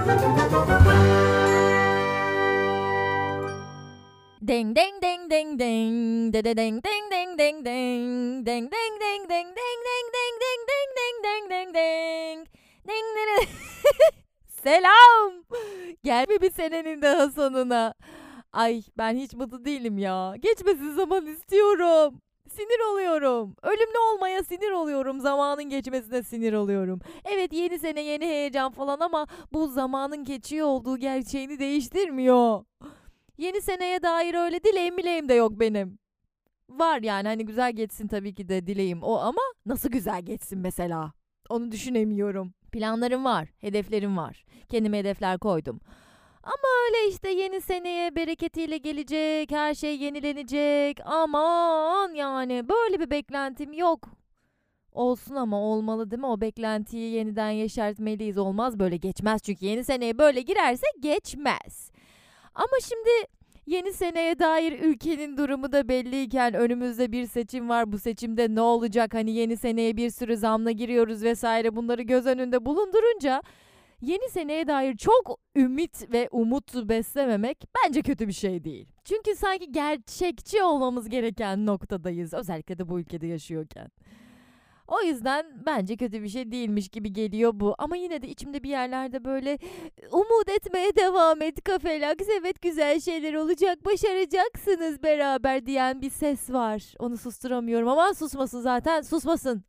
Ding ding ding ding ding de de ding ding ding ding ding ding ding ding ding ding ding ding ding ding ding ding ding ding ding. Selam. Gelme bir senenin daha sonuna. Ay ben hiç mutlu değilim ya. Geçmesin zaman istiyorum. Sinir oluyorum. Ölümlü olmaya sinir oluyorum. Zamanın geçmesine sinir oluyorum. Evet yeni sene yeni heyecan falan ama bu zamanın geçiyor olduğu gerçeğini değiştirmiyor. Yeni seneye dair öyle dileğim de yok benim. Var yani hani güzel geçsin tabii ki de dileğim o ama nasıl güzel geçsin mesela? Onu düşünemiyorum. Planlarım var, hedeflerim var. Kendime hedefler koydum. Ama öyle işte yeni seneye bereketiyle gelecek, her şey yenilenecek. Aman yani böyle bir beklentim yok. Olsun ama olmalı değil mi? O beklentiyi yeniden yeşertmeliyiz. Olmaz böyle geçmez çünkü yeni seneye böyle girerse geçmez. Ama şimdi yeni seneye dair ülkenin durumu da belliyken önümüzde bir seçim var. Bu seçimde ne olacak? Hani yeni seneye bir sürü zamla giriyoruz vesaire bunları göz önünde bulundurunca yeni seneye dair çok ümit ve umut beslememek bence kötü bir şey değil. Çünkü sanki gerçekçi olmamız gereken noktadayız. Özellikle de bu ülkede yaşıyorken. O yüzden bence kötü bir şey değilmiş gibi geliyor bu. Ama yine de içimde bir yerlerde böyle umut etmeye devam et Kafelaks. Evet güzel şeyler olacak, başaracaksınız beraber diyen bir ses var. Onu susturamıyorum. Aman susmasın zaten, susmasın.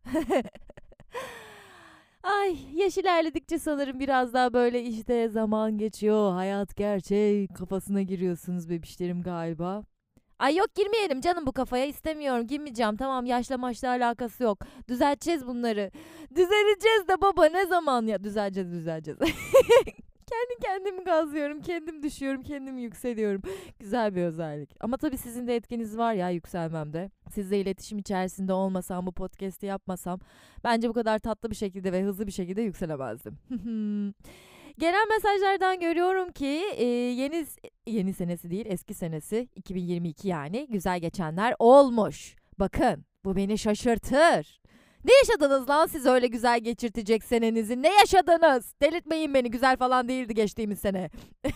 Ay yaş ilerledikçe sanırım biraz daha böyle işte zaman geçiyor, hayat gerçek kafasına giriyorsunuz bebişlerim galiba. Ay yok girmeyelim canım bu kafaya istemiyorum girmeyeceğim tamam yaşla maçla alakası yok. Düzelteceğiz bunları. Düzeleceğiz de baba ne zaman ya düzeleceğiz. Kendi kendimi gazlıyorum, kendim düşüyorum, kendim yükseliyorum. Güzel bir özellik. Ama tabii sizin de etkiniz var ya yükselmemde. Sizle iletişim içerisinde olmasam, bu podcast'i yapmasam bence bu kadar tatlı bir şekilde ve hızlı bir şekilde yükselemezdim. Gelen mesajlardan görüyorum ki yeni senesi değil eski senesi 2022 yani güzel geçenler olmuş. Bakın bu beni şaşırtır. Ne yaşadınız lan siz öyle güzel geçirtecek senenizi? Ne yaşadınız? Delirtmeyin beni güzel falan değildi geçtiğimiz sene.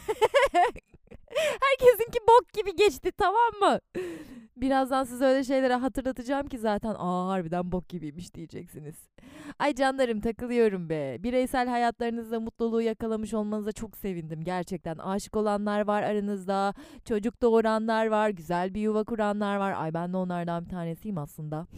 Herkesinki bok gibi geçti tamam mı? Birazdan size öyle şeylere hatırlatacağım ki zaten harbiden bok gibiymiş diyeceksiniz. Ay canlarım takılıyorum be. Bireysel hayatlarınızda mutluluğu yakalamış olmanıza çok sevindim gerçekten. Aşık olanlar var aranızda, çocuk doğuranlar var, güzel bir yuva kuranlar var. Ay ben de onlardan bir tanesiyim aslında.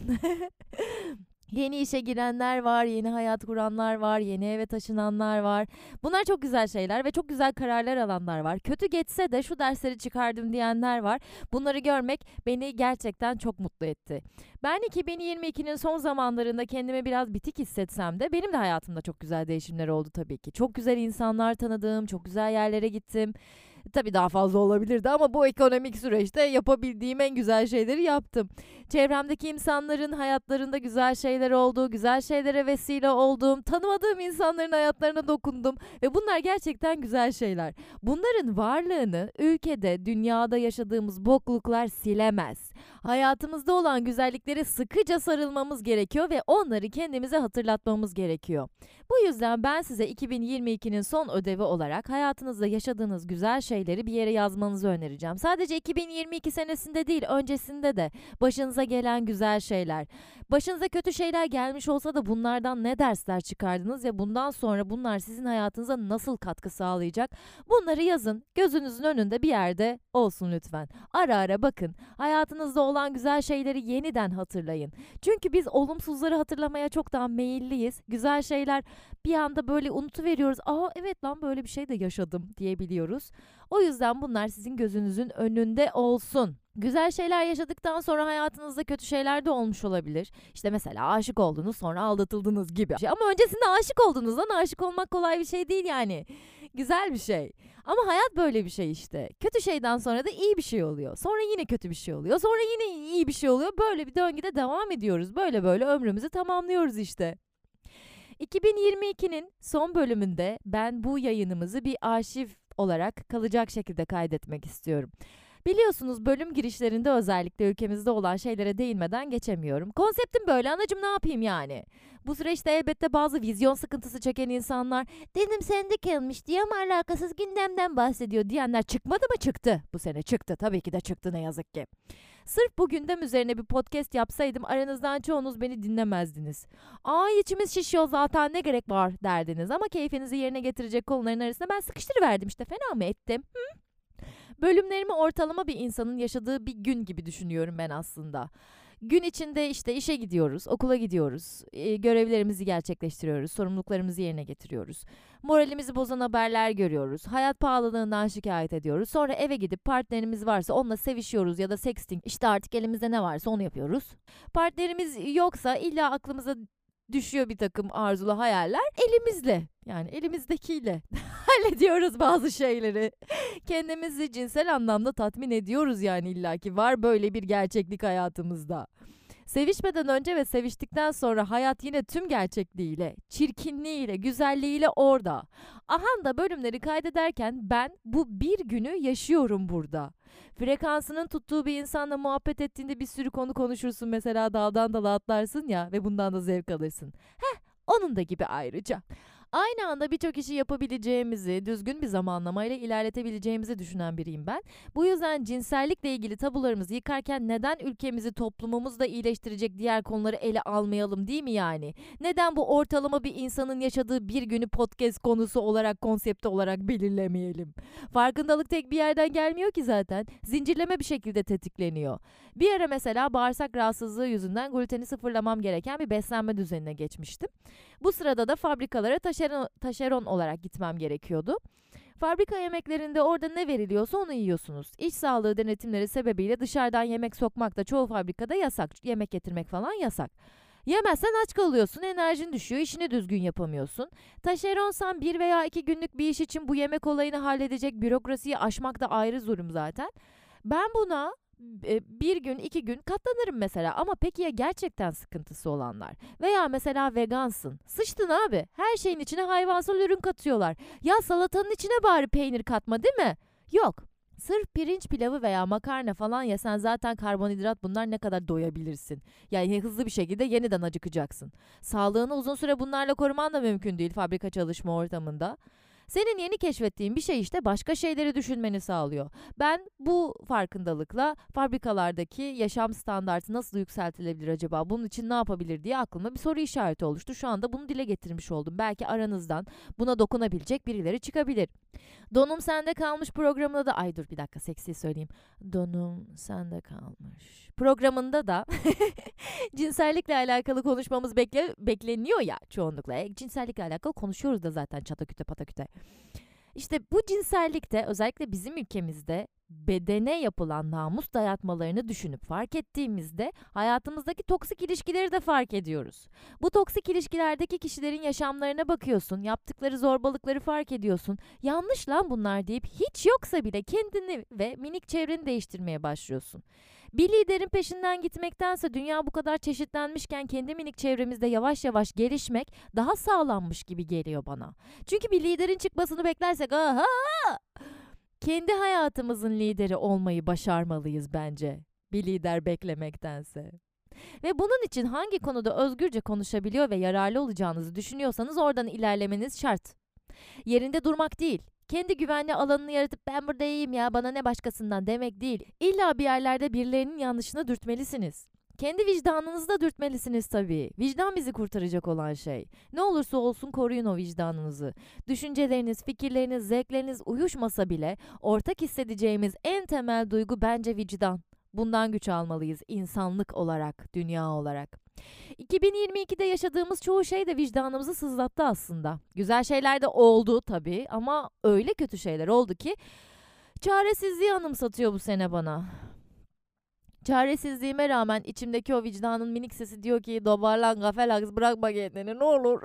Yeni işe girenler var, yeni hayat kuranlar var, yeni eve taşınanlar var. Bunlar çok güzel şeyler ve çok güzel kararlar alanlar var. Kötü geçse de şu dersleri çıkardım diyenler var. Bunları görmek beni gerçekten çok mutlu etti. Ben 2022'nin son zamanlarında kendimi biraz bitik hissetsem de benim de hayatımda çok güzel değişimler oldu tabii ki. Çok güzel insanlar tanıdım, çok güzel yerlere gittim. Tabii daha fazla olabilirdi ama bu ekonomik süreçte yapabildiğim en güzel şeyleri yaptım. Çevremdeki insanların hayatlarında güzel şeyler oldu, güzel şeylere vesile oldum, tanımadığım insanların hayatlarına dokundum ve bunlar gerçekten güzel şeyler. Bunların varlığını ülkede, dünyada yaşadığımız bokluklar silemez. Hayatımızda olan güzelliklere sıkıca sarılmamız gerekiyor ve onları kendimize hatırlatmamız gerekiyor. Bu yüzden ben size 2022'nin son ödevi olarak hayatınızda yaşadığınız güzel şeyleri bir yere yazmanızı önereceğim. Sadece 2022 senesinde değil, öncesinde de başınıza gelen güzel şeyler. Başınıza kötü şeyler gelmiş olsa da bunlardan ne dersler çıkardınız ve bundan sonra bunlar sizin hayatınıza nasıl katkı sağlayacak? Bunları yazın, gözünüzün önünde bir yerde olsun lütfen. Ara ara bakın, hayatınızda olan güzel şeyleri yeniden hatırlayın. Çünkü biz olumsuzları hatırlamaya çok daha meyilliyiz. Güzel şeyler bir anda böyle unutuveriyoruz. Evet lan böyle bir şey de yaşadım diyebiliyoruz. O yüzden bunlar sizin gözünüzün önünde olsun. Güzel şeyler yaşadıktan sonra hayatınızda kötü şeyler de olmuş olabilir. İşte mesela aşık oldunuz sonra aldatıldınız gibi. Ama öncesinde aşık oldunuz lan aşık olmak kolay bir şey değil yani. Güzel bir şey. Ama hayat böyle bir şey işte. Kötü şeyden sonra da iyi bir şey oluyor. Sonra yine kötü bir şey oluyor. Sonra yine iyi bir şey oluyor. Böyle bir döngüde devam ediyoruz. Böyle böyle ömrümüzü tamamlıyoruz işte. 2022'nin son bölümünde ben bu yayınımızı bir arşiv olarak kalacak şekilde kaydetmek istiyorum. Biliyorsunuz bölüm girişlerinde özellikle ülkemizde olan şeylere değinmeden geçemiyorum. Konseptim böyle, anacım ne yapayım yani? Bu süreçte elbette bazı vizyon sıkıntısı çeken insanlar, dedim sende kalmış diye ama alakasız gündemden bahsediyor diyenler çıkmadı mı? Çıktı. Bu sene çıktı. Tabii ki de çıktı ne yazık ki. Sırf bu gündem üzerine bir podcast yapsaydım aranızdan çoğunuz beni dinlemezdiniz. Ay içimiz şişiyor zaten ne gerek var derdiniz ama keyfinizi yerine getirecek konuların arasında ben sıkıştırıverdim işte, fena mı ettim? Bölümlerimi ortalama bir insanın yaşadığı bir gün gibi düşünüyorum ben aslında. Gün içinde işte işe gidiyoruz, okula gidiyoruz, görevlerimizi gerçekleştiriyoruz, sorumluluklarımızı yerine getiriyoruz. Moralimizi bozan haberler görüyoruz, hayat pahalılığından şikayet ediyoruz. Sonra eve gidip partnerimiz varsa onunla sevişiyoruz ya da sexting, işte artık elimizde ne varsa onu yapıyoruz. Partnerimiz yoksa illa aklımıza düşüyor bir takım arzulu hayaller, elimizle yani elimizdekiyle hallediyoruz bazı şeyleri. Kendimizi cinsel anlamda tatmin ediyoruz yani, illaki var böyle bir gerçeklik hayatımızda. Sevişmeden önce ve seviştikten sonra hayat yine tüm gerçekliğiyle, çirkinliğiyle, güzelliğiyle orada. Ahan da bölümleri kaydederken ben bu bir günü yaşıyorum burada. Frekansının tuttuğu bir insanla muhabbet ettiğinde bir sürü konu konuşursun, mesela daldan dala atlarsın ya ve bundan da zevk alırsın. Onun da gibi ayrıca. Aynı anda birçok işi yapabileceğimizi, düzgün bir zamanlamayla ilerletebileceğimizi düşünen biriyim ben. Bu yüzden cinsellikle ilgili tabularımızı yıkarken neden ülkemizi, toplumumuzu da iyileştirecek diğer konuları ele almayalım, değil mi yani? Neden bu ortalama bir insanın yaşadığı bir günü podcast konusu olarak, konsepti olarak belirlemeyelim? Farkındalık tek bir yerden gelmiyor ki zaten. Zincirleme bir şekilde tetikleniyor. Bir ara mesela bağırsak rahatsızlığı yüzünden gluteni sıfırlamam gereken bir beslenme düzenine geçmiştim. Bu sırada da fabrikalara taşeron olarak gitmem gerekiyordu. Fabrika yemeklerinde orada ne veriliyorsa onu yiyorsunuz. İş sağlığı denetimleri sebebiyle dışarıdan yemek sokmak da çoğu fabrikada yasak. Yemek getirmek falan yasak. Yemezsen aç kalıyorsun, enerjin düşüyor, işini düzgün yapamıyorsun. Taşeronsan 1 veya 2 günlük bir iş için bu yemek olayını halledecek bürokrasiyi aşmak da ayrı zulüm zaten. Ben buna 1 gün 2 gün katlanırım mesela, ama peki ya gerçekten sıkıntısı olanlar? Veya mesela vegansın. Sıçtın abi. Her şeyin içine hayvansal ürün katıyorlar. Ya salatanın içine bari peynir katma, değil mi? Yok. Sırf pirinç pilavı veya makarna falan yesen zaten karbonhidrat, bunlar ne kadar doyabilirsin? Yani hızlı bir şekilde yeniden acıkacaksın. Sağlığını uzun süre bunlarla koruman da mümkün değil fabrika çalışma ortamında. Senin yeni keşfettiğin bir şey işte başka şeyleri düşünmeni sağlıyor. Ben bu farkındalıkla fabrikalardaki yaşam standartı nasıl yükseltilebilir acaba? Bunun için ne yapabilir diye aklımda bir soru işareti oluştu. Şu anda bunu dile getirmiş oldum. Belki aranızdan buna dokunabilecek birileri çıkabilir. Donum Sende Kalmış programında da, ay dur bir dakika seksi söyleyeyim. Donum Sende Kalmış programında da cinsellikle alakalı konuşmamız bekleniyor ya çoğunlukla. Cinsellikle alakalı konuşuyoruz da zaten çataküte pataküte. İşte bu cinsellikte özellikle bizim ülkemizde bedene yapılan namus dayatmalarını düşünüp fark ettiğimizde hayatımızdaki toksik ilişkileri de fark ediyoruz. Bu toksik ilişkilerdeki kişilerin yaşamlarına bakıyorsun, yaptıkları zorbalıkları fark ediyorsun. Yanlış lan bunlar deyip hiç yoksa bile kendini ve minik çevreni değiştirmeye başlıyorsun. Bir liderin peşinden gitmektense dünya bu kadar çeşitlenmişken kendi minik çevremizde yavaş yavaş gelişmek daha sağlanmış gibi geliyor bana. Çünkü bir liderin çıkmasını beklersek aha! Kendi hayatımızın lideri olmayı başarmalıyız bence. Bir lider beklemektense. Ve bunun için hangi konuda özgürce konuşabiliyor ve yararlı olacağınızı düşünüyorsanız oradan ilerlemeniz şart. Yerinde durmak değil. Kendi güvenli alanını yaratıp ben burada iyiyim ya bana ne başkasından demek değil. İlla bir yerlerde birilerinin yanlışına dürtmelisiniz. Kendi vicdanınızı da dürtmelisiniz tabii. Vicdan bizi kurtaracak olan şey. Ne olursa olsun koruyun o vicdanınızı. Düşünceleriniz, fikirleriniz, zevkleriniz uyuşmasa bile ortak hissedeceğimiz en temel duygu bence vicdan. Bundan güç almalıyız insanlık olarak, dünya olarak. 2022'de yaşadığımız çoğu şey de vicdanımızı sızlattı aslında. Güzel şeyler de oldu tabii ama öyle kötü şeyler oldu ki çaresizliği anımsatıyor bu sene bana. Çaresizliğime rağmen içimdeki o vicdanın minik sesi diyor ki toparlan gafelaks, bırakma kendini ne olur.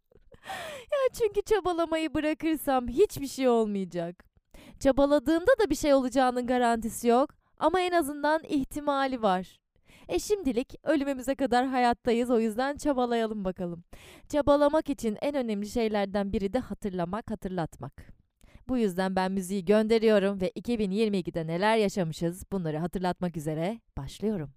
Ya çünkü çabalamayı bırakırsam hiçbir şey olmayacak. Çabaladığımda da bir şey olacağının garantisi yok ama en azından ihtimali var. Şimdilik ölümümüze kadar hayattayız, o yüzden çabalayalım bakalım. Çabalamak için en önemli şeylerden biri de hatırlamak, hatırlatmak. Bu yüzden ben müziği gönderiyorum ve 2022'de neler yaşamışız bunları hatırlatmak üzere başlıyorum.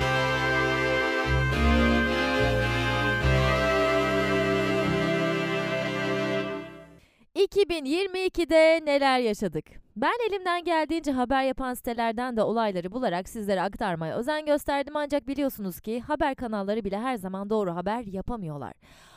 2022'de neler yaşadık? Ben elimden geldiğince haber yapan sitelerden de olayları bularak sizlere aktarmaya özen gösterdim, ancak biliyorsunuz ki haber kanalları bile her zaman doğru haber yapamıyorlar.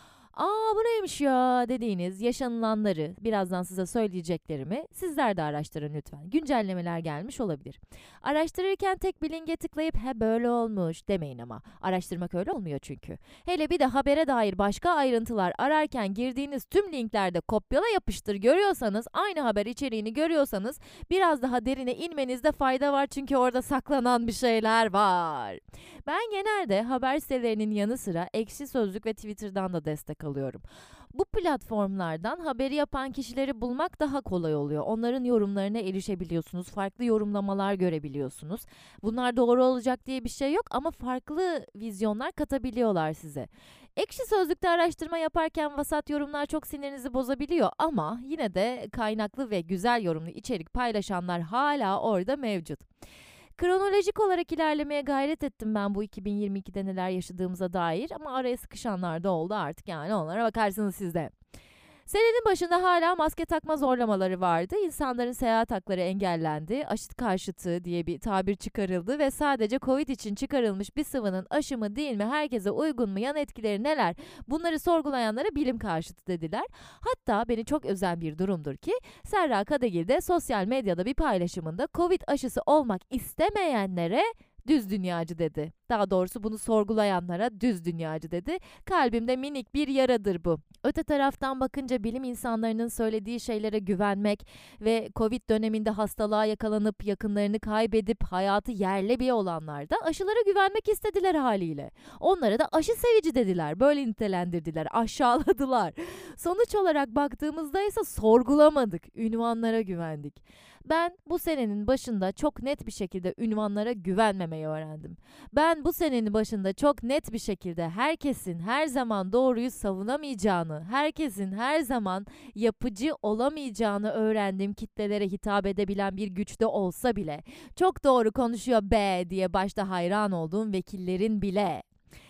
Bu neymiş ya dediğiniz yaşanılanları, birazdan size söyleyeceklerimi sizler de araştırın lütfen. Güncellemeler gelmiş olabilir. Araştırırken tek bir linke tıklayıp he böyle olmuş demeyin ama. Araştırmak öyle olmuyor çünkü. Hele bir de habere dair başka ayrıntılar ararken girdiğiniz tüm linklerde kopyala yapıştır görüyorsanız, aynı haber içeriğini görüyorsanız biraz daha derine inmenizde fayda var, çünkü orada saklanan bir şeyler var. Ben genelde haber sitelerinin yanı sıra Ekşi Sözlük ve Twitter'dan da destek alıyorum. Bu platformlardan haberi yapan kişileri bulmak daha kolay oluyor. Onların yorumlarına erişebiliyorsunuz, farklı yorumlamalar görebiliyorsunuz. Bunlar doğru olacak diye bir şey yok ama farklı vizyonlar katabiliyorlar size. Ekşi Sözlük'te araştırma yaparken vasat yorumlar çok sinirinizi bozabiliyor ama yine de kaynaklı ve güzel yorumlu içerik paylaşanlar hala orada mevcut. Kronolojik olarak ilerlemeye gayret ettim ben bu 2022'de neler yaşadığımıza dair, ama araya sıkışanlar da oldu artık, yani onlara bakarsınız siz de. Senenin başında hala maske takma zorlamaları vardı. İnsanların seyahat hakları engellendi. Aşı karşıtı diye bir tabir çıkarıldı ve sadece Covid için çıkarılmış bir sıvının aşı mı değil mi, herkese uygun mu, yan etkileri neler, bunları sorgulayanlara bilim karşıtı dediler. Hatta beni çok üzen bir durumdur ki Serra Kadegil de sosyal medyada bir paylaşımında Covid aşısı olmak istemeyenlere düz dünyacı dedi. Daha doğrusu bunu sorgulayanlara düz dünyacı dedi. Kalbimde minik bir yaradır bu. Öte taraftan bakınca bilim insanlarının söylediği şeylere güvenmek ve Covid döneminde hastalığa yakalanıp yakınlarını kaybedip hayatı yerle bir olanlar da aşılara güvenmek istediler haliyle. Onlara da aşı sevici dediler, böyle nitelendirdiler, aşağıladılar. Sonuç olarak baktığımızda ise sorgulamadık, ünvanlara güvendik. Ben bu senenin başında çok net bir şekilde ünvanlara güvenmemeyi öğrendim. Ben bu senenin başında çok net bir şekilde herkesin her zaman doğruyu savunamayacağını, herkesin her zaman yapıcı olamayacağını öğrendim. Kitlelere hitap edebilen bir güçte olsa bile, çok doğru konuşuyor be diye başta hayran olduğum vekillerin bile.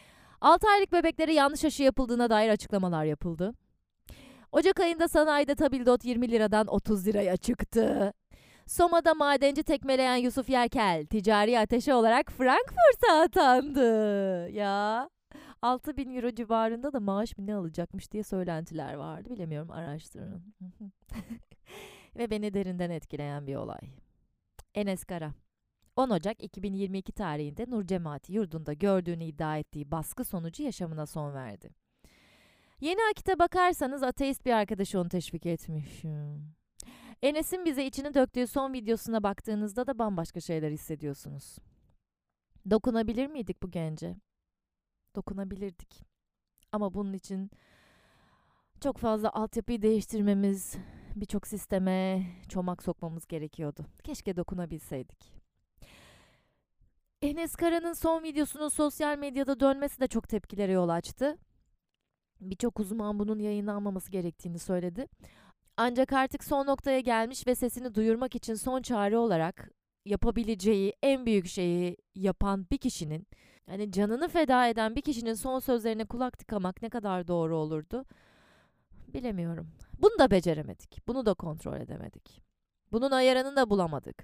6 aylık bebeklere yanlış aşı yapıldığına dair açıklamalar yapıldı. Ocak ayında sanayide tabildot 20 liradan 30 liraya çıktı. Soma'da madenci tekmeleyen Yusuf Yerkel, ticari ateşe olarak Frankfurt'a atandı. Ya 6.000 euro civarında da maaş mı ne alacakmış diye söylentiler vardı. Bilemiyorum, araştırın. Ve beni derinden etkileyen bir olay. Enes Kara, 10 Ocak 2022 tarihinde Nur Cemaati yurdunda gördüğünü iddia ettiği baskı sonucu yaşamına son verdi. Yeni Akit'e bakarsanız ateist bir arkadaşı onu teşvik etmiş. Enes'in bize içini döktüğü son videosuna baktığınızda da bambaşka şeyler hissediyorsunuz. Dokunabilir miydik bu gence? Dokunabilirdik. Ama bunun için çok fazla altyapıyı değiştirmemiz, birçok sisteme çomak sokmamız gerekiyordu. Keşke dokunabilseydik. Enes Kara'nın son videosunun sosyal medyada dönmesi de çok tepkilere yol açtı. Birçok uzman bunun yayınlanmaması gerektiğini söyledi. Ancak artık son noktaya gelmiş ve sesini duyurmak için son çare olarak yapabileceği en büyük şeyi yapan bir kişinin, yani canını feda eden bir kişinin son sözlerine kulak tıkamak ne kadar doğru olurdu bilemiyorum. Bunu da beceremedik. Bunu da kontrol edemedik. Bunun ayarını da bulamadık.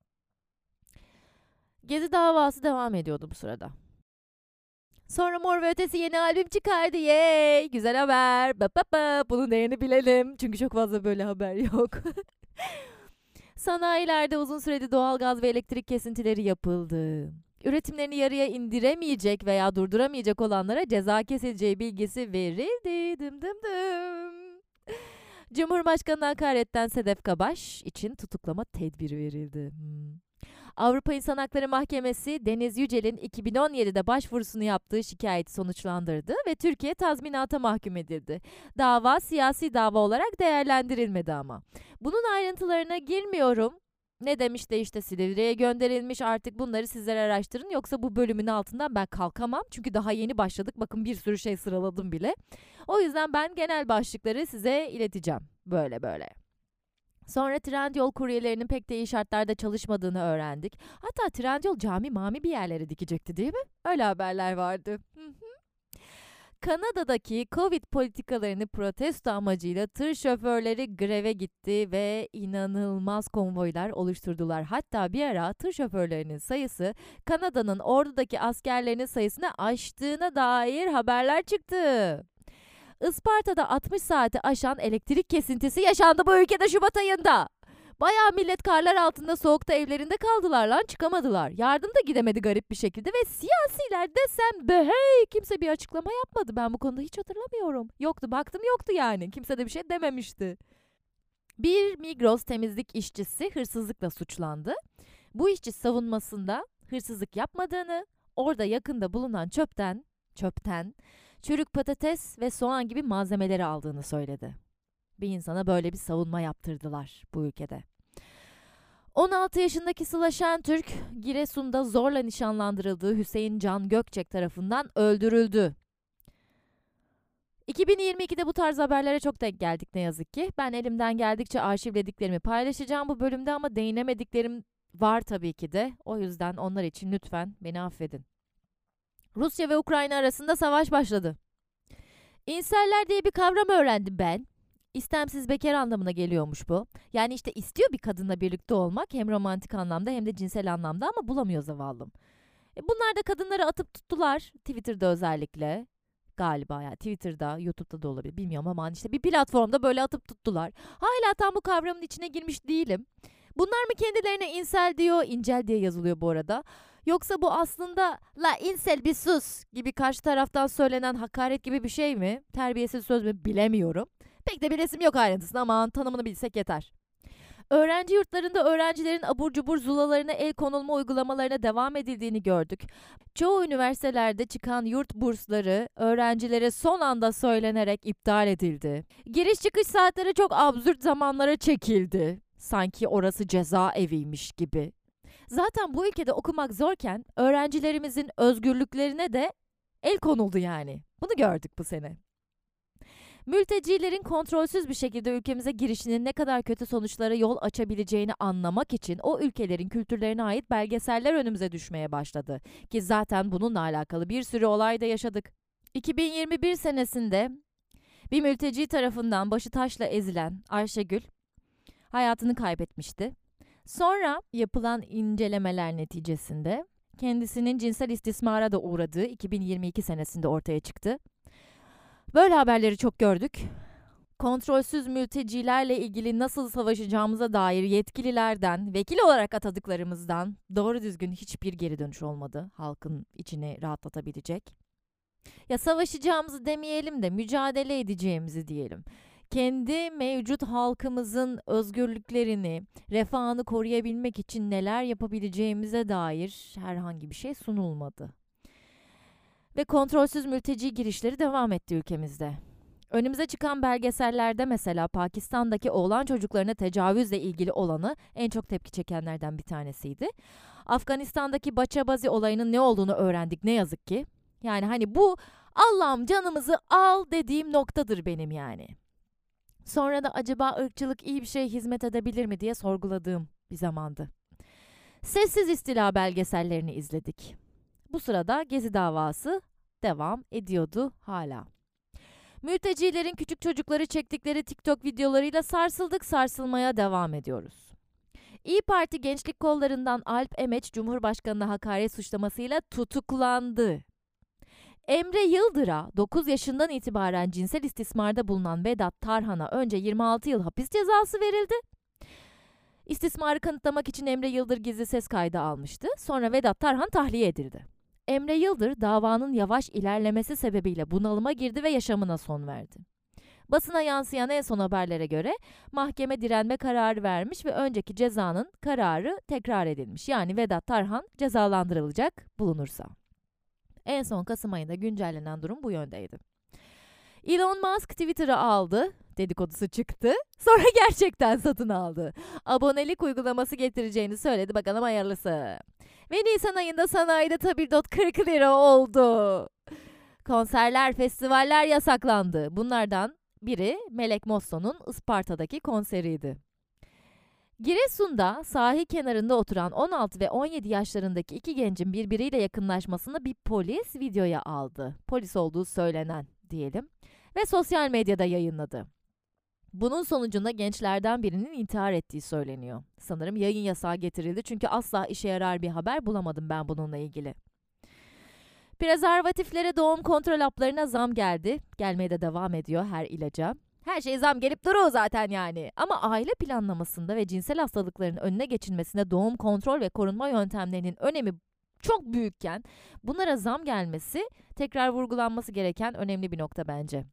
Gezi davası devam ediyordu bu sırada. Sonra Mor ve Ötesi yeni albüm çıkardı. Yey! Güzel haber. Bunun değerini bilelim. Çünkü çok fazla böyle haber yok. Sanayilerde uzun süreli doğalgaz ve elektrik kesintileri yapıldı. Üretimlerini yarıya indiremeyecek veya durduramayacak olanlara ceza kesileceği bilgisi verildi. Dım dım dım. Cumhurbaşkanı hakaretten Sedef Kabaş için tutuklama tedbiri verildi. Avrupa İnsan Hakları Mahkemesi, Deniz Yücel'in 2017'de başvurusunu yaptığı şikayeti sonuçlandırdı ve Türkiye tazminata mahkum edildi. Dava siyasi dava olarak değerlendirilmedi ama. Bunun ayrıntılarına girmiyorum. Ne demiş de işte Silivri'ye gönderilmiş, artık bunları sizler araştırın, yoksa bu bölümün altından ben kalkamam. Çünkü daha yeni başladık, bakın bir sürü şey sıraladım bile. O yüzden ben genel başlıkları size ileteceğim böyle. Sonra Trendyol kuryelerinin pek de iyi şartlarda çalışmadığını öğrendik. Hatta Trendyol cami mami bir yerlere dikecekti değil mi? Öyle haberler vardı. Kanada'daki Covid politikalarını protesto amacıyla tır şoförleri greve gitti ve inanılmaz konvoylar oluşturdular. Hatta bir ara tır şoförlerinin sayısı Kanada'nın ordudaki askerlerinin sayısını aştığına dair haberler çıktı. Isparta'da 60 saati aşan elektrik kesintisi yaşandı bu ülkede Şubat ayında. Bayağı millet karlar altında soğukta evlerinde kaldılar lan, çıkamadılar. Yardım da gidemedi garip bir şekilde ve siyasiler desem be hey kimse bir açıklama yapmadı. Ben bu konuda hiç hatırlamıyorum. Yoktu, baktım yoktu yani. Kimse de bir şey dememişti. Bir Migros temizlik işçisi hırsızlıkla suçlandı. Bu işçi savunmasında hırsızlık yapmadığını, orada yakında bulunan çöpten çürük patates ve soğan gibi malzemeleri aldığını söyledi. Bir insana böyle bir savunma yaptırdılar bu ülkede. 16 yaşındaki Sıla Şentürk, Giresun'da zorla nişanlandırıldığı Hüseyin Can Gökçek tarafından öldürüldü. 2022'de bu tarz haberlere çok denk geldik ne yazık ki. Ben elimden geldikçe arşivlediklerimi paylaşacağım bu bölümde ama değinemediklerim var tabii ki de. O yüzden onlar için lütfen beni affedin. Rusya ve Ukrayna arasında savaş başladı. İnseller diye bir kavram öğrendim ben. İstemsiz bekar anlamına geliyormuş bu. Yani işte istiyor bir kadınla birlikte olmak hem romantik anlamda hem de cinsel anlamda ama bulamıyor zavallım. Bunlar da kadınları atıp tuttular. Twitter'da özellikle. Galiba yani Twitter'da, YouTube'da da olabilir bilmiyorum ama işte bir platformda böyle atıp tuttular. Hala tam bu kavramın içine girmiş değilim. Bunlar mı kendilerine insel diyor, incel diye yazılıyor bu arada. Yoksa bu aslında la insel bir sus gibi karşı taraftan söylenen hakaret gibi bir şey mi? Terbiyesiz söz mü bilemiyorum. Pek de bir resim yok ayrıntısına ama tanımını bilsek yeter. Öğrenci yurtlarında öğrencilerin abur cubur zulalarına el konulma uygulamalarına devam edildiğini gördük. Çoğu üniversitelerde çıkan yurt bursları öğrencilere son anda söylenerek iptal edildi. Giriş çıkış saatleri çok absürt zamanlara çekildi. Sanki orası cezaeviymiş gibi. Zaten bu ülkede okumak zorken öğrencilerimizin özgürlüklerine de el konuldu yani. Bunu gördük bu sene. Mültecilerin kontrolsüz bir şekilde ülkemize girişinin ne kadar kötü sonuçlara yol açabileceğini anlamak için o ülkelerin kültürlerine ait belgeseller önümüze düşmeye başladı. Ki zaten bununla alakalı bir sürü olay da yaşadık. 2021 senesinde bir mülteci tarafından başı taşla ezilen Ayşegül hayatını kaybetmişti. Sonra yapılan incelemeler neticesinde kendisinin cinsel istismara da uğradığı 2022 senesinde ortaya çıktı. Böyle haberleri çok gördük. Kontrolsüz mültecilerle ilgili nasıl savaşacağımıza dair yetkililerden, vekil olarak atadıklarımızdan doğru düzgün hiçbir geri dönüş olmadı. Halkın içini rahatlatabilecek. Ya savaşacağımızı demeyelim de mücadele edeceğimizi diyelim. Kendi mevcut halkımızın özgürlüklerini, refahını koruyabilmek için neler yapabileceğimize dair herhangi bir şey sunulmadı. Ve kontrolsüz mülteci girişleri devam etti ülkemizde. Önümüze çıkan belgesellerde mesela Pakistan'daki oğlan çocuklarına tecavüzle ilgili olanı en çok tepki çekenlerden bir tanesiydi. Afganistan'daki Bachabazi olayının ne olduğunu öğrendik ne yazık ki. Yani hani bu Allah'ım canımızı al dediğim noktadır benim yani. Sonra da acaba ırkçılık iyi bir şeye hizmet edebilir mi diye sorguladığım bir zamandı. Sessiz istila belgesellerini izledik. Bu sırada Gezi davası devam ediyordu hala. Mültecilerin küçük çocukları çektikleri TikTok videolarıyla sarsıldık, sarsılmaya devam ediyoruz. İYİ Parti gençlik kollarından Alp Emeç Cumhurbaşkanı'na hakaret suçlamasıyla tutuklandı. Emre Yıldır'a 9 yaşından itibaren cinsel istismarda bulunan Vedat Tarhan'a önce 26 yıl hapis cezası verildi. İstismarı kanıtlamak için Emre Yıldır gizli ses kaydı almıştı. Sonra Vedat Tarhan tahliye edildi. Emre Yıldır davanın yavaş ilerlemesi sebebiyle bunalıma girdi ve yaşamına son verdi. Basına yansıyan en son haberlere göre mahkeme direnme kararı vermiş ve önceki cezanın kararı tekrar edilmiş. Yani Vedat Tarhan cezalandırılacak bulunursa. En son Kasım ayında güncellenen durum bu yöndeydi. Elon Musk Twitter'ı aldı, dedikodusu çıktı. Sonra gerçekten satın aldı. Abonelik uygulaması getireceğini söyledi, bakalım hayırlısı. Ve Nisan ayında sanayide tabildot 40 lira oldu. Konserler, festivaller yasaklandı. Bunlardan biri Melek Mosso'nun Isparta'daki konseriydi. Giresun'da sahil kenarında oturan 16 ve 17 yaşlarındaki iki gencin birbiriyle yakınlaşmasını bir polis videoya aldı. Polis olduğu söylenen diyelim ve sosyal medyada yayınladı. Bunun sonucunda gençlerden birinin intihar ettiği söyleniyor. Sanırım yayın yasağı getirildi çünkü asla işe yarar bir haber bulamadım ben bununla ilgili. Prezervatiflere, doğum kontrol haplarına zam geldi. Gelmeye de devam ediyor her ilaca. Her şeye zam gelip duruyor zaten yani. Ama aile planlamasında ve cinsel hastalıkların önüne geçilmesinde doğum kontrol ve korunma yöntemlerinin önemi çok büyükken bunlara zam gelmesi tekrar vurgulanması gereken önemli bir nokta bence.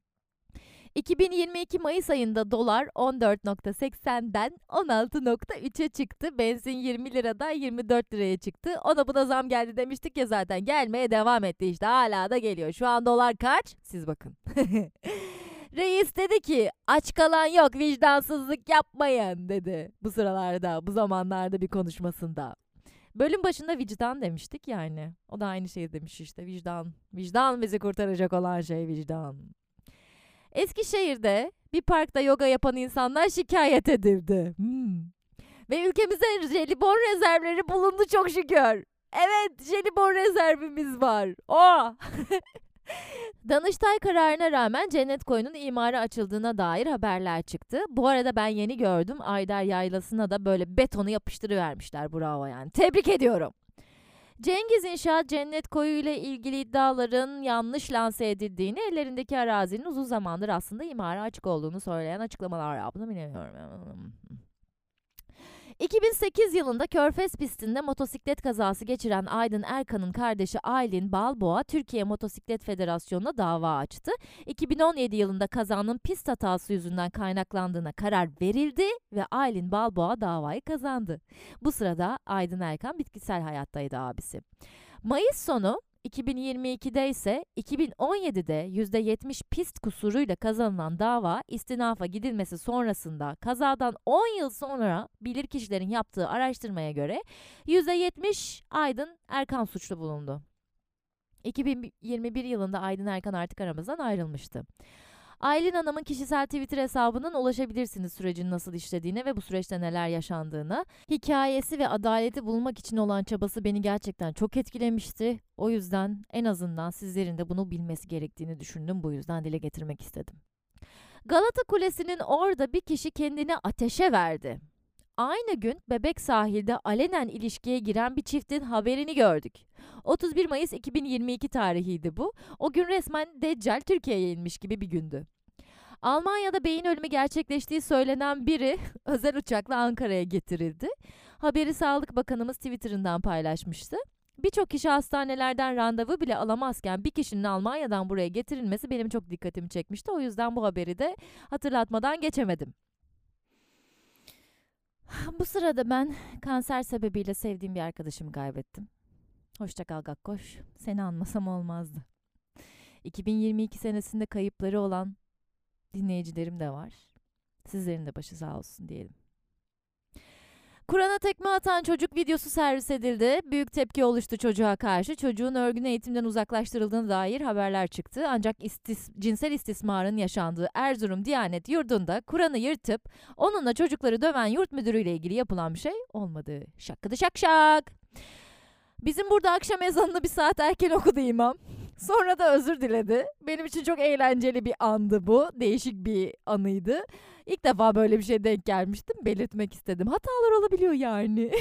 2022 Mayıs ayında dolar 14.80'den 16.3'e çıktı. Benzin 20 liradan 24 liraya çıktı. Ona buna zam geldi demiştik ya zaten. Gelmeye devam etti işte. Hala da geliyor. Şu an dolar kaç? Siz bakın. Reis dedi ki aç kalan yok, vicdansızlık yapmayın dedi bu sıralarda, bu zamanlarda bir konuşmasında. Bölüm başında vicdan demiştik yani. O da aynı şeyi demiş işte, vicdan. Vicdan bizi kurtaracak olan şey, vicdan. Eskişehir'de bir parkta yoga yapan insanlar şikayet edildi. Ve ülkemizde jelibon rezervleri bulundu çok şükür. Evet, jelibon rezervimiz var. Oh! Danıştay kararına rağmen Cennet Koyu'nun imara açıldığına dair haberler çıktı. Bu arada ben yeni gördüm. Ayder Yaylası'na da böyle betonu yapıştırıvermişler. Bravo yani. Tebrik ediyorum. Cengiz İnşaat Cennet Koyu ile ilgili iddiaların yanlış lanse edildiğini, ellerindeki arazinin uzun zamandır aslında imara açık olduğunu söyleyen açıklamalar yaptığını bilmiyorum. 2008 yılında Körfez pistinde motosiklet kazası geçiren Aydın Erkan'ın kardeşi Aylin Balboğa, Türkiye Motosiklet Federasyonu'na dava açtı. 2017 yılında kazanın pist hatası yüzünden kaynaklandığına karar verildi ve Aylin Balboğa davayı kazandı. Bu sırada Aydın Erkan bitkisel hayattaydı abisi. Mayıs sonu 2022'de ise 2017'de %70 pist kusuruyla kazanılan dava istinafa gidilmesi sonrasında kazadan 10 yıl sonra bilirkişilerin yaptığı araştırmaya göre %70 Aydın Erkan suçlu bulundu. 2021 yılında Aydın Erkan artık aramızdan ayrılmıştı. Aylin Hanım'ın kişisel Twitter hesabından ulaşabilirsiniz sürecin nasıl işlediğine ve bu süreçte neler yaşandığına. Hikayesi ve adaleti bulmak için olan çabası beni gerçekten çok etkilemişti. O yüzden en azından sizlerin de bunu bilmesi gerektiğini düşündüm. Bu yüzden dile getirmek istedim. Galata Kulesi'nin orada bir kişi kendini ateşe verdi. Aynı gün Bebek Sahil'de alenen ilişkiye giren bir çiftin haberini gördük. 31 Mayıs 2022 tarihiydi bu. O gün resmen Deccal Türkiye'ye inmiş gibi bir gündü. Almanya'da beyin ölümü gerçekleştiği söylenen biri özel uçakla Ankara'ya getirildi. Haberi Sağlık Bakanımız Twitter'ından paylaşmıştı. Birçok kişi hastanelerden randevu bile alamazken bir kişinin Almanya'dan buraya getirilmesi benim çok dikkatimi çekmişti. O yüzden bu haberi de hatırlatmadan geçemedim. Bu sırada ben kanser sebebiyle sevdiğim bir arkadaşımı kaybettim. Hoşça kal Gakkoş. Seni anmasam olmazdı. 2022 senesinde kayıpları olan dinleyicilerim de var. Sizlerin de başı sağ olsun diyelim. Kur'an'a tekme atan çocuk videosu servis edildi. Büyük tepki oluştu çocuğa karşı. Çocuğun örgün eğitimden uzaklaştırıldığına dair haberler çıktı. Ancak cinsel istismarın yaşandığı Erzurum Diyanet Yurdu'nda Kur'an'ı yırtıp onunla çocukları döven yurt müdürüyle ilgili yapılan bir şey olmadı. Şakkıdı şak şak. Bizim burada akşam ezanını bir saat erken okudu imam. Sonra da özür diledi. Benim için çok eğlenceli bir andı bu. Değişik bir anıydı. İlk defa böyle bir şeye denk gelmiştim. Belirtmek istedim. Hatalar olabiliyor yani.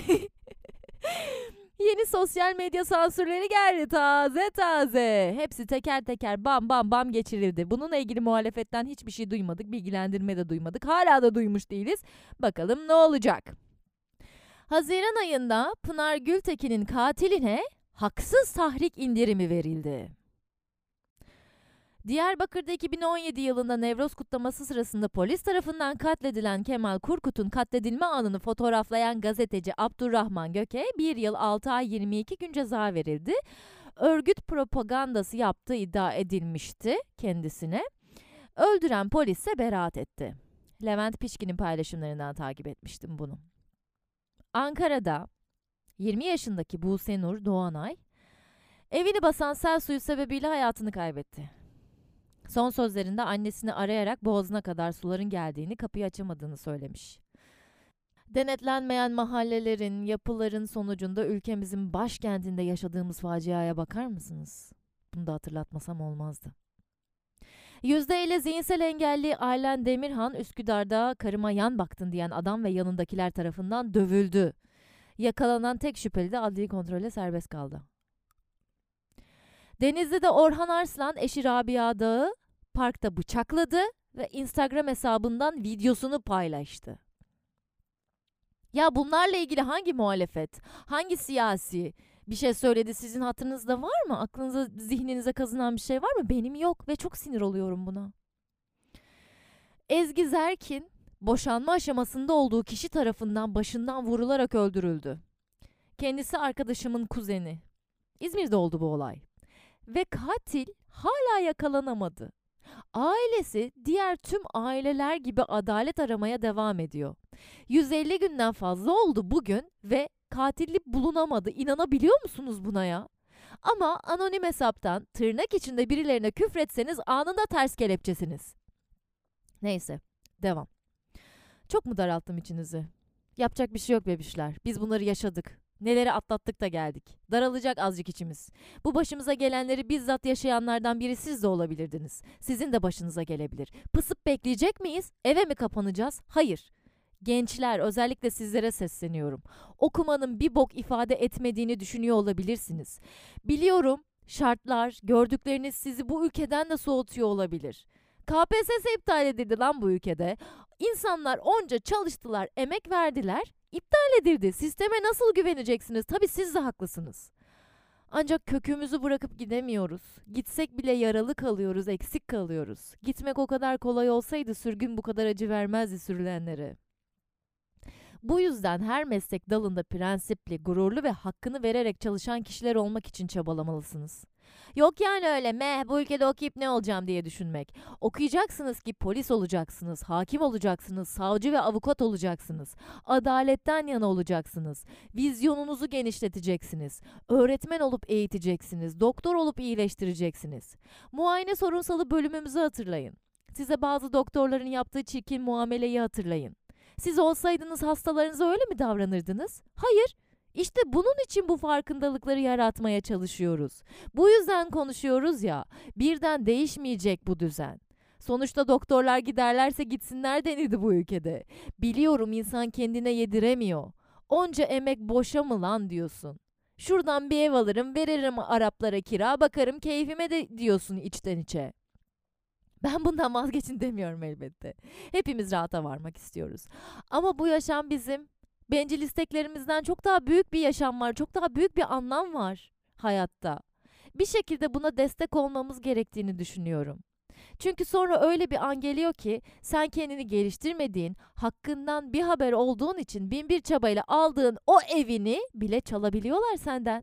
Yeni sosyal medya sansürleri geldi. Taze taze. Hepsi teker teker bam bam bam geçirildi. Bununla ilgili muhalefetten hiçbir şey duymadık. Bilgilendirme de duymadık. Hala da duymuş değiliz. Bakalım ne olacak? Haziran ayında Pınar Gültekin'in katiline haksız tahrik indirimi verildi. Diyarbakır'da 2017 yılında Nevroz kutlaması sırasında polis tarafından katledilen Kemal Kurkut'un katledilme anını fotoğraflayan gazeteci Abdurrahman Gök'e 1 yıl 6 ay 22 gün ceza verildi. Örgüt propagandası yaptığı iddia edilmişti kendisine. Öldüren polis ise beraat etti. Levent Pişkin'in paylaşımlarından takip etmiştim bunu. Ankara'da 20 yaşındaki Buse Nur Doğanay, evini basan sel suyu sebebiyle hayatını kaybetti. Son sözlerinde annesini arayarak boğazına kadar suların geldiğini, kapıyı açamadığını söylemiş. Denetlenmeyen mahallelerin, yapıların sonucunda ülkemizin başkentinde yaşadığımız faciaya bakar mısınız? Bunu da hatırlatmasam olmazdı. %50 zihinsel engelli Aylen Demirhan, Üsküdar'da karıma yan baktın diyen adam ve yanındakiler tarafından dövüldü. Yakalanan tek şüpheli de adli kontrolle serbest kaldı. Denizli'de Orhan Arslan eşi Rabia Dağ'ı parkta bıçakladı ve Instagram hesabından videosunu paylaştı. Ya bunlarla ilgili hangi muhalefet, hangi siyasi bir şey söyledi, sizin hatırınızda var mı? Aklınıza, zihninize kazınan bir şey var mı? Benim yok ve çok sinir oluyorum buna. Ezgi Zerkin, boşanma aşamasında olduğu kişi tarafından başından vurularak öldürüldü. Kendisi arkadaşımın kuzeni. İzmir'de oldu bu olay. Ve katil hala yakalanamadı. Ailesi diğer tüm aileler gibi adalet aramaya devam ediyor. 150 günden fazla oldu bugün ve katili bulunamadı. İnanabiliyor musunuz buna ya? Ama anonim hesaptan tırnak içinde birilerine küfretseniz anında ters kelepçesiniz. Neyse, devam. Çok mu daralttım içinizi? Yapacak bir şey yok bebişler. Biz bunları yaşadık. Neleri atlattık da geldik. Daralacak azıcık içimiz. Bu başımıza gelenleri bizzat yaşayanlardan biri siz de olabilirdiniz. Sizin de başınıza gelebilir. Pısıp bekleyecek miyiz? Eve mi kapanacağız? Hayır. Gençler, özellikle sizlere sesleniyorum. Okumanın bir bok ifade etmediğini düşünüyor olabilirsiniz. Biliyorum, şartlar, gördükleriniz sizi bu ülkeden de soğutuyor olabilir. KPSS iptal edildi lan bu ülkede. İnsanlar onca çalıştılar, emek verdiler. İptal edildi. Sisteme nasıl güveneceksiniz? Tabii siz de haklısınız. Ancak kökümüzü bırakıp gidemiyoruz. Gitsek bile yaralı kalıyoruz, eksik kalıyoruz. Gitmek o kadar kolay olsaydı sürgün bu kadar acı vermezdi sürülenlere. Bu yüzden her meslek dalında prensipli, gururlu ve hakkını vererek çalışan kişiler olmak için çabalamalısınız. Yok yani öyle bu ülkede okuyup ne olacağım diye düşünmek. Okuyacaksınız ki polis olacaksınız, hakim olacaksınız, savcı ve avukat olacaksınız. Adaletten yana olacaksınız. Vizyonunuzu genişleteceksiniz. Öğretmen olup eğiteceksiniz. Doktor olup iyileştireceksiniz. Muayene sorunsalı bölümümüzü hatırlayın. Size bazı doktorların yaptığı çirkin muameleyi hatırlayın. Siz olsaydınız hastalarınıza öyle mi davranırdınız? Hayır. İşte bunun için bu farkındalıkları yaratmaya çalışıyoruz. Bu yüzden konuşuyoruz ya, birden değişmeyecek bu düzen. Sonuçta doktorlar giderlerse gitsinler denildi bu ülkede. Biliyorum insan kendine yediremiyor. Onca emek boşa mı lan diyorsun. Şuradan bir ev alırım, veririm Araplara kira, bakarım keyfime de diyorsun içten içe. Ben bundan vazgeçin demiyorum elbette. Hepimiz rahata varmak istiyoruz. Ama bu yaşam bizim bencil isteklerimizden çok daha büyük bir yaşam var. Çok daha büyük bir anlam var hayatta. Bir şekilde buna destek olmamız gerektiğini düşünüyorum. Çünkü sonra öyle bir an geliyor ki sen kendini geliştirmediğin, hakkından bir haber olduğun için bin bir çabayla aldığın o evini bile çalabiliyorlar senden.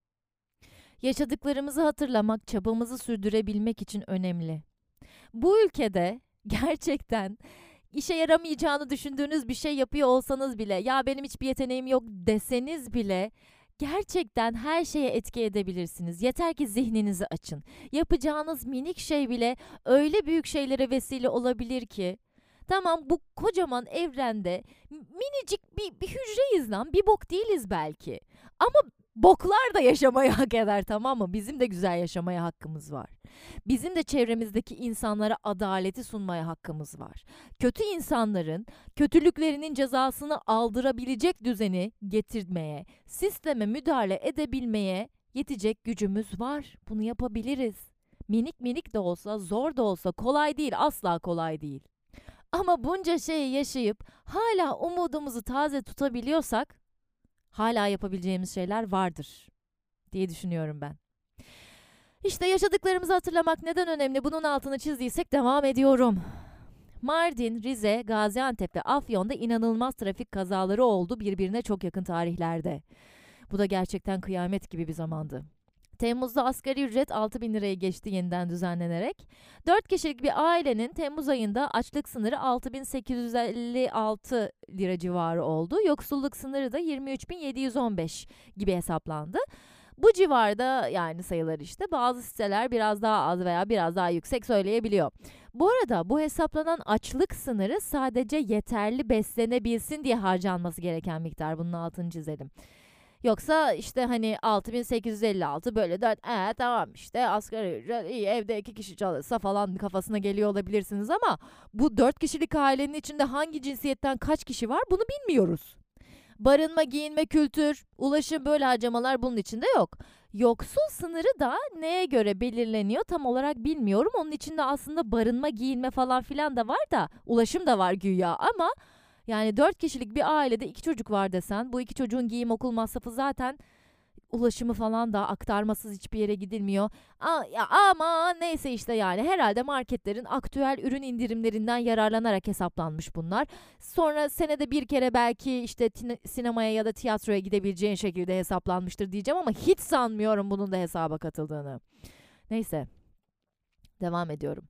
Yaşadıklarımızı hatırlamak, çabamızı sürdürebilmek için önemli. Bu ülkede gerçekten işe yaramayacağını düşündüğünüz bir şey yapıyor olsanız bile, ya benim hiçbir yeteneğim yok deseniz bile gerçekten her şeye etki edebilirsiniz. Yeter ki zihninizi açın. Yapacağınız minik şey bile öyle büyük şeylere vesile olabilir ki. Tamam, bu kocaman evrende minicik bir hücreyiz lan. Bir bok değiliz belki. Ama boklar da yaşamayı hak eder, tamam mı? Bizim de güzel yaşamaya hakkımız var. Bizim de çevremizdeki insanlara adaleti sunmaya hakkımız var. Kötü insanların kötülüklerinin cezasını aldırabilecek düzeni getirmeye, sisteme müdahale edebilmeye yetecek gücümüz var. Bunu yapabiliriz. Minik minik de olsa, zor da olsa, kolay değil, asla kolay değil. Ama bunca şeyi yaşayıp hala umudumuzu taze tutabiliyorsak, hala yapabileceğimiz şeyler vardır diye düşünüyorum ben. İşte yaşadıklarımızı hatırlamak neden önemli? Bunun altını çizdiysek devam ediyorum. Mardin, Rize, Gaziantep ve Afyon'da inanılmaz trafik kazaları oldu birbirine çok yakın tarihlerde. Bu da gerçekten kıyamet gibi bir zamandı. Temmuz'da asgari ücret 6.000 liraya geçti yeniden düzenlenerek. 4 kişilik bir ailenin Temmuz ayında açlık sınırı 6.856 lira civarı oldu. Yoksulluk sınırı da 23.715 gibi hesaplandı. Bu civarda yani sayılar işte. Bazı siteler biraz daha az veya biraz daha yüksek söyleyebiliyor. Bu arada bu hesaplanan açlık sınırı sadece yeterli beslenebilsin diye harcanması gereken miktar. Bunun altını çizelim. Yoksa işte hani 6856 böyle 4 tamam işte asgari ücret iyi evde 2 kişi çalışsa falan kafasına geliyor olabilirsiniz ama bu 4 kişilik ailenin içinde hangi cinsiyetten kaç kişi var bunu bilmiyoruz. Barınma, giyinme, kültür, ulaşım böyle harcamalar bunun içinde yok. Yoksul sınırı da neye göre belirleniyor tam olarak bilmiyorum. Onun içinde aslında barınma, giyinme falan filan da var da ulaşım da var güya ama yani 4 kişilik bir ailede 2 çocuk var desen bu 2 çocuğun giyim okul masrafı zaten ulaşımı falan da aktarmasız hiçbir yere gidilmiyor. Ama neyse işte yani herhalde marketlerin aktüel ürün indirimlerinden yararlanarak hesaplanmış bunlar. Sonra senede bir kere belki işte sinemaya ya da tiyatroya gidebileceğin şekilde hesaplanmıştır diyeceğim ama hiç sanmıyorum bunun da hesaba katıldığını. Neyse. Devam ediyorum.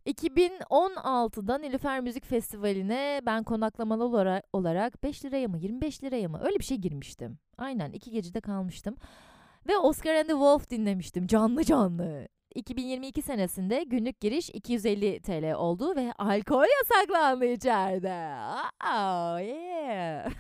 2016'da Nilüfer Müzik Festivali'ne ben konaklamalı olarak 5 liraya mı 25 liraya mı öyle bir şey girmiştim. Aynen 2 gecede kalmıştım. Ve Oscar and the Wolf dinlemiştim canlı canlı. 2022 senesinde günlük giriş 250 TL oldu ve alkol yasaklandı içeride. Oh yeah.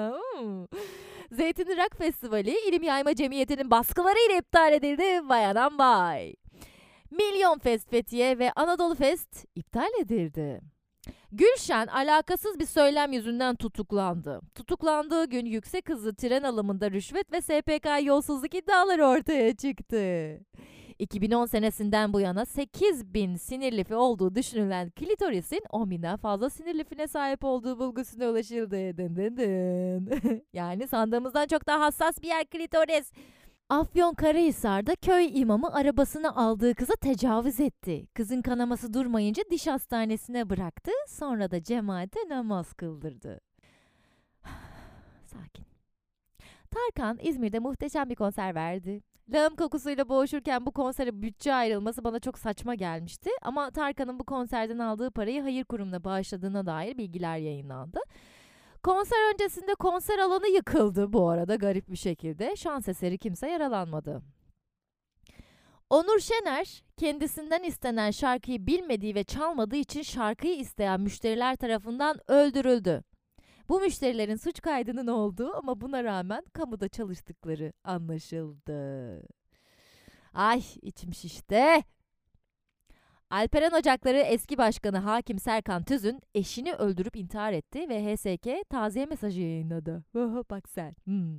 Zeytinli Rock Festivali İlim Yayma Cemiyeti'nin baskılarıyla iptal edildi. Vay anam vay. Milyon Fest Fethiye ve Anadolu Fest iptal edildi. Gülşen alakasız bir söylem yüzünden tutuklandı. Tutuklandığı gün yüksek hızlı tren alımında rüşvet ve SPK yolsuzluk iddiaları ortaya çıktı. 2010 senesinden bu yana 8.000 sinir lifi olduğu düşünülen klitorisin 10.000'den fazla sinir lifine sahip olduğu bulgusuna ulaşıldı. Dın dın dın. Yani sandığımızdan çok daha hassas bir yer klitoris. Afyonkarahisar'da köy imamı arabasına aldığı kıza tecavüz etti. Kızın kanaması durmayınca diş hastanesine bıraktı. Sonra da cemaate namaz kıldırdı. Sakin. Tarkan İzmir'de muhteşem bir konser verdi. Lağım kokusuyla boğuşurken bu konsere bütçe ayrılması bana çok saçma gelmişti. Ama Tarkan'ın bu konserden aldığı parayı hayır kurumuna bağışladığına dair bilgiler yayınlandı. Konser öncesinde konser alanı yıkıldı bu arada garip bir şekilde. Şans eseri kimse yaralanmadı. Onur Şener kendisinden istenen şarkıyı bilmediği ve çalmadığı için şarkıyı isteyen müşteriler tarafından öldürüldü. Bu müşterilerin suç kaydının olduğu ama buna rağmen kamuda çalıştıkları anlaşıldı. Ay içim şişti. Alperen Ocakları eski başkanı Hakim Serkan Tüzün eşini öldürüp intihar etti ve HSK taziye mesajı yayınladı. Bak sen.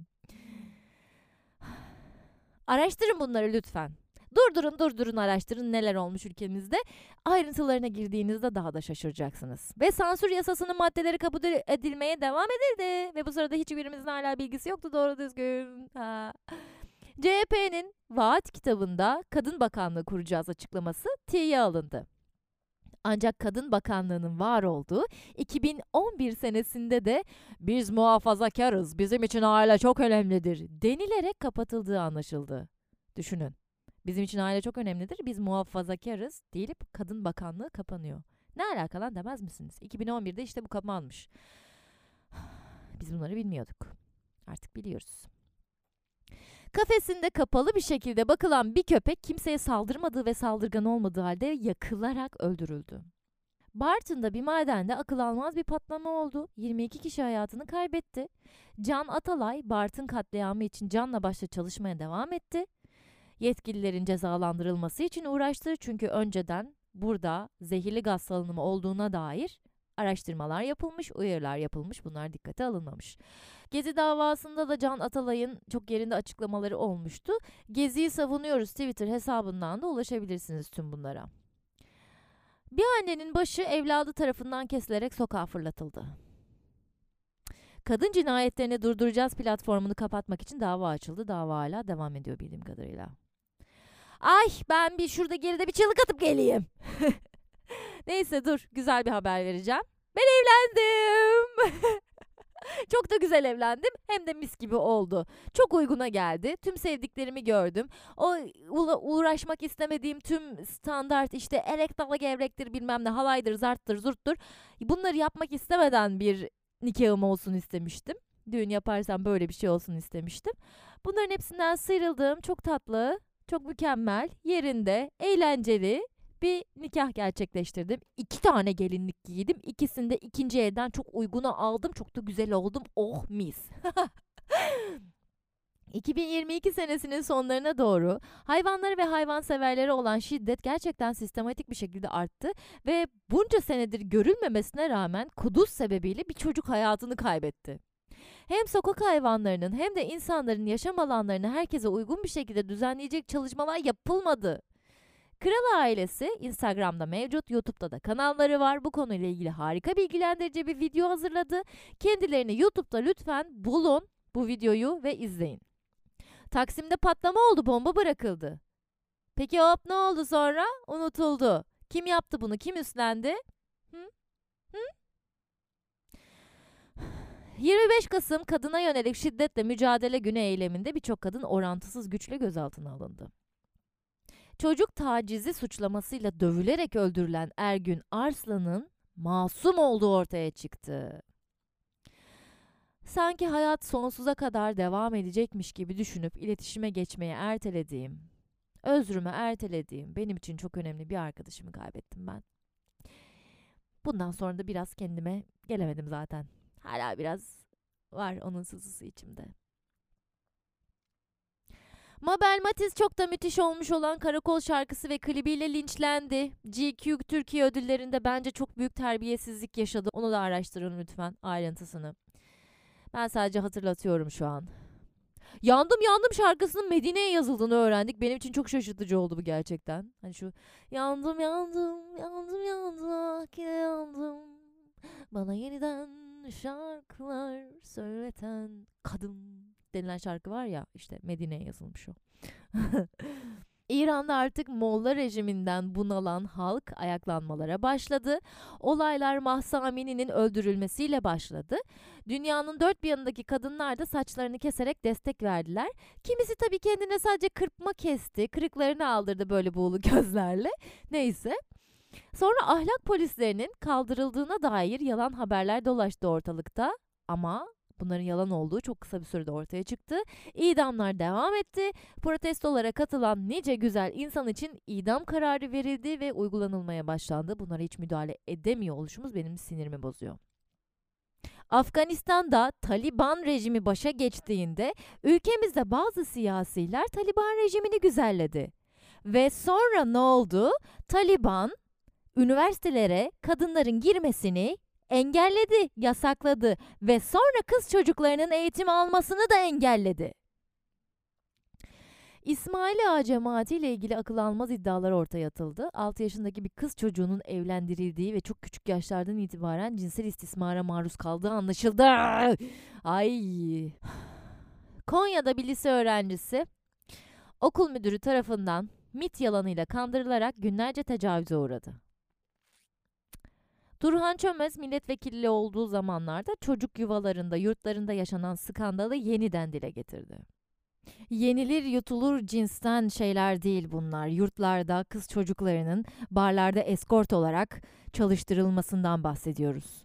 Araştırın bunları lütfen. Durdurun araştırın neler olmuş ülkemizde. Ayrıntılarına girdiğinizde daha da şaşıracaksınız. Ve sansür yasasının maddeleri kabul edilmeye devam edildi. Ve bu sırada hiçbirimizin hala bilgisi yoktu doğru düzgün. CHP'nin vaat kitabında Kadın Bakanlığı kuracağız açıklaması tiye alındı. Ancak Kadın Bakanlığı'nın var olduğu 2011 senesinde de biz muhafazakarız, bizim için aile çok önemlidir denilerek kapatıldığı anlaşıldı. Düşünün. Bizim için aile çok önemlidir, biz muhafazakarız deyilip Kadın Bakanlığı kapanıyor. Ne alaka lan demez misiniz? 2011'de işte bu kapanmış. Biz bunları bilmiyorduk. Artık biliyoruz. Kafesinde kapalı bir şekilde bakılan bir köpek kimseye saldırmadığı ve saldırgan olmadığı halde yakılarak öldürüldü. Bartın'da bir madende akıl almaz bir patlama oldu. 22 kişi hayatını kaybetti. Can Atalay, Bartın katliamı için canla başla çalışmaya devam etti. Yetkililerin cezalandırılması için uğraştı çünkü önceden burada zehirli gaz salınımı olduğuna dair araştırmalar yapılmış, uyarılar yapılmış, bunlar dikkate alınmamış. Gezi davasında da Can Atalay'ın çok yerinde açıklamaları olmuştu. Gezi'yi savunuyoruz Twitter hesabından da ulaşabilirsiniz tüm bunlara. Bir annenin başı evladı tarafından kesilerek sokağa fırlatıldı. Kadın cinayetlerini durduracağız platformunu kapatmak için dava açıldı. Dava hala devam ediyor bildiğim kadarıyla. Ay ben bir şurada geride bir çığlık atıp geleyim. Neyse dur güzel bir haber vereceğim. Ben evlendim. Çok da güzel evlendim. Hem de mis gibi oldu. Çok uyguna geldi. Tüm sevdiklerimi gördüm. O uğraşmak istemediğim tüm standart işte erektalı gevrektir bilmem ne halaydır zarttır zurttur. Bunları yapmak istemeden bir nikahım olsun istemiştim. Düğün yaparsam böyle bir şey olsun istemiştim. Bunların hepsinden sıyrıldığım çok tatlı, çok mükemmel, yerinde, eğlenceli bir nikah gerçekleştirdim. 2 tane gelinlik giydim. İkisini de ikinci elden çok uyguna aldım. Çok da güzel oldum. Oh mis. 2022 senesinin sonlarına doğru hayvanları ve hayvanseverlere olan şiddet gerçekten sistematik bir şekilde arttı ve bunca senedir görülmemesine rağmen kuduz sebebiyle bir çocuk hayatını kaybetti. Hem sokak hayvanlarının hem de insanların yaşam alanlarını herkese uygun bir şekilde düzenleyecek çalışmalar yapılmadı. Kral ailesi Instagram'da mevcut, YouTube'da da kanalları var. Bu konuyla ilgili harika bilgilendirici bir video hazırladı. Kendilerini YouTube'da lütfen bulun bu videoyu ve izleyin. Taksim'de patlama oldu, bomba bırakıldı. Peki hop ne oldu sonra? Unutuldu. Kim yaptı bunu? Kim üstlendi? Hı? Hı? 25 Kasım Kadına Yönelik Şiddetle Mücadele Günü eyleminde birçok kadın orantısız güçle gözaltına alındı. Çocuk tacizi suçlamasıyla dövülerek öldürülen Ergün Arslan'ın masum olduğu ortaya çıktı. Sanki hayat sonsuza kadar devam edecekmiş gibi düşünüp iletişime geçmeye ertelediğim, özrümü ertelediğim benim için çok önemli bir arkadaşımı kaybettim ben. Bundan sonra da biraz kendime gelemedim zaten. Hala biraz var onun sızısı içimde. Mabel Matiz çok da müthiş olmuş olan Karakol şarkısı ve klibiyle linçlendi. GQ Türkiye ödüllerinde bence çok büyük terbiyesizlik yaşadı. Onu da araştırın lütfen ayrıntısını. Ben sadece hatırlatıyorum şu an. Yandım yandım şarkısının Medine'ye yazıldığını öğrendik. Benim için çok şaşırtıcı oldu bu gerçekten. Hani şu yandım yandım yandım yandım ah yine yandım. Bana yeniden şarkılar söyleten kadın denilen şarkı var ya, işte Medine'ye yazılmış o. İran'da artık Molla rejiminden bunalan halk ayaklanmalara başladı. Olaylar Mahsa Amini'nin öldürülmesiyle başladı. Dünyanın dört bir yanındaki kadınlar da saçlarını keserek destek verdiler. Kimisi tabii kendine sadece kırpma kesti, kırıklarını aldırdı böyle buğulu gözlerle. Neyse. Sonra ahlak polislerinin kaldırıldığına dair yalan haberler dolaştı ortalıkta. Ama bunların yalan olduğu çok kısa bir sürede ortaya çıktı. İdamlar devam etti. Protestolara katılan nice güzel insan için idam kararı verildi ve uygulanılmaya başlandı. Bunlara hiç müdahale edemiyor oluşumuz benim sinirimi bozuyor. Afganistan'da Taliban rejimi başa geçtiğinde ülkemizde bazı siyasiler Taliban rejimini güzelledi. Ve sonra ne oldu? Taliban üniversitelere kadınların girmesini engelledi, yasakladı ve sonra kız çocuklarının eğitim almasını da engelledi. İsmail Ağa cemaati ile ilgili akıl almaz iddialar ortaya atıldı. 6 yaşındaki bir kız çocuğunun evlendirildiği ve çok küçük yaşlardan itibaren cinsel istismara maruz kaldığı anlaşıldı. Ay. Konya'da bir lise öğrencisi okul müdürü tarafından MİT yalanıyla kandırılarak günlerce tecavüze uğradı. Turhan Çömez milletvekili olduğu zamanlarda çocuk yuvalarında, yurtlarında yaşanan skandalı yeniden dile getirdi. Yenilir yutulur cinsten şeyler değil bunlar. Yurtlarda kız çocuklarının barlarda eskort olarak çalıştırılmasından bahsediyoruz.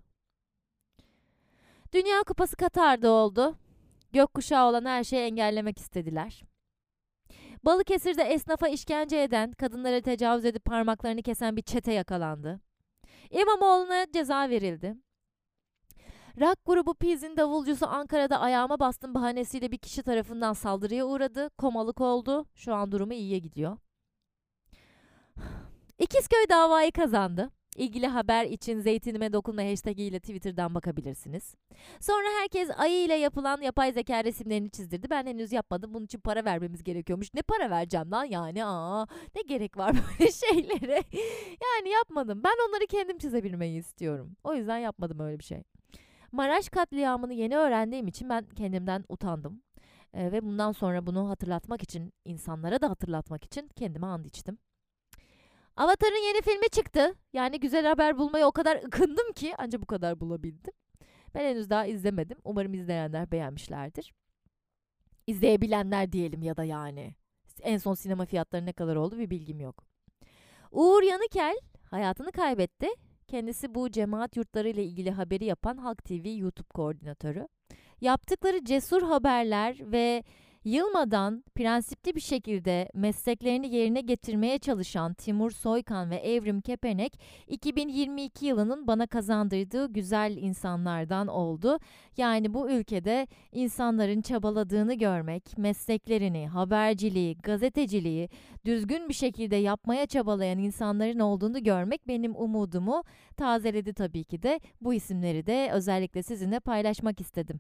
Dünya Kupası Katar'da oldu. Gökkuşağı olan her şeyi engellemek istediler. Balıkesir'de esnafa işkence eden, kadınlara tecavüz edip parmaklarını kesen bir çete yakalandı. İmamoğlu'na ceza verildi. Rock grubu Peas'in davulcusu Ankara'da ayağıma bastım bahanesiyle bir kişi tarafından saldırıya uğradı. Komalık oldu. Şu an durumu iyiye gidiyor. İkizköy davayı kazandı. İlgili haber için Zeytinime Dokunma hashtag ile Twitter'dan bakabilirsiniz. Sonra herkes ayı ile yapılan yapay zeka resimlerini çizdirdi. Ben henüz yapmadım. Bunun için para vermemiz gerekiyormuş. Ne para vereceğim lan yani? Ne gerek var böyle şeylere? Yani yapmadım. Ben onları kendim çizebilmeyi istiyorum. O yüzden yapmadım öyle bir şey. Maraş katliamını yeni öğrendiğim için ben kendimden utandım. Ve bundan sonra bunu hatırlatmak için, insanlara da hatırlatmak için kendime and içtim. Avatar'ın yeni filmi çıktı. Yani güzel haber bulmaya o kadar ıkındım ki ancak bu kadar bulabildim. Ben henüz daha izlemedim. Umarım izleyenler beğenmişlerdir. İzleyebilenler diyelim ya da yani. En son sinema fiyatları ne kadar oldu bir bilgim yok. Uğur Yanıkel hayatını kaybetti. Kendisi bu cemaat yurtları ile ilgili haberi yapan Halk TV YouTube koordinatörü. Yaptıkları cesur haberler ve Yılmadan prensipli bir şekilde mesleklerini yerine getirmeye çalışan Timur Soykan ve Evrim Kepenek, 2022 yılının bana kazandırdığı güzel insanlardan oldu. Yani bu ülkede insanların çabaladığını görmek, mesleklerini, haberciliği, gazeteciliği düzgün bir şekilde yapmaya çabalayan insanların olduğunu görmek benim umudumu tazeledi tabii ki de. Bu isimleri de özellikle sizinle paylaşmak istedim.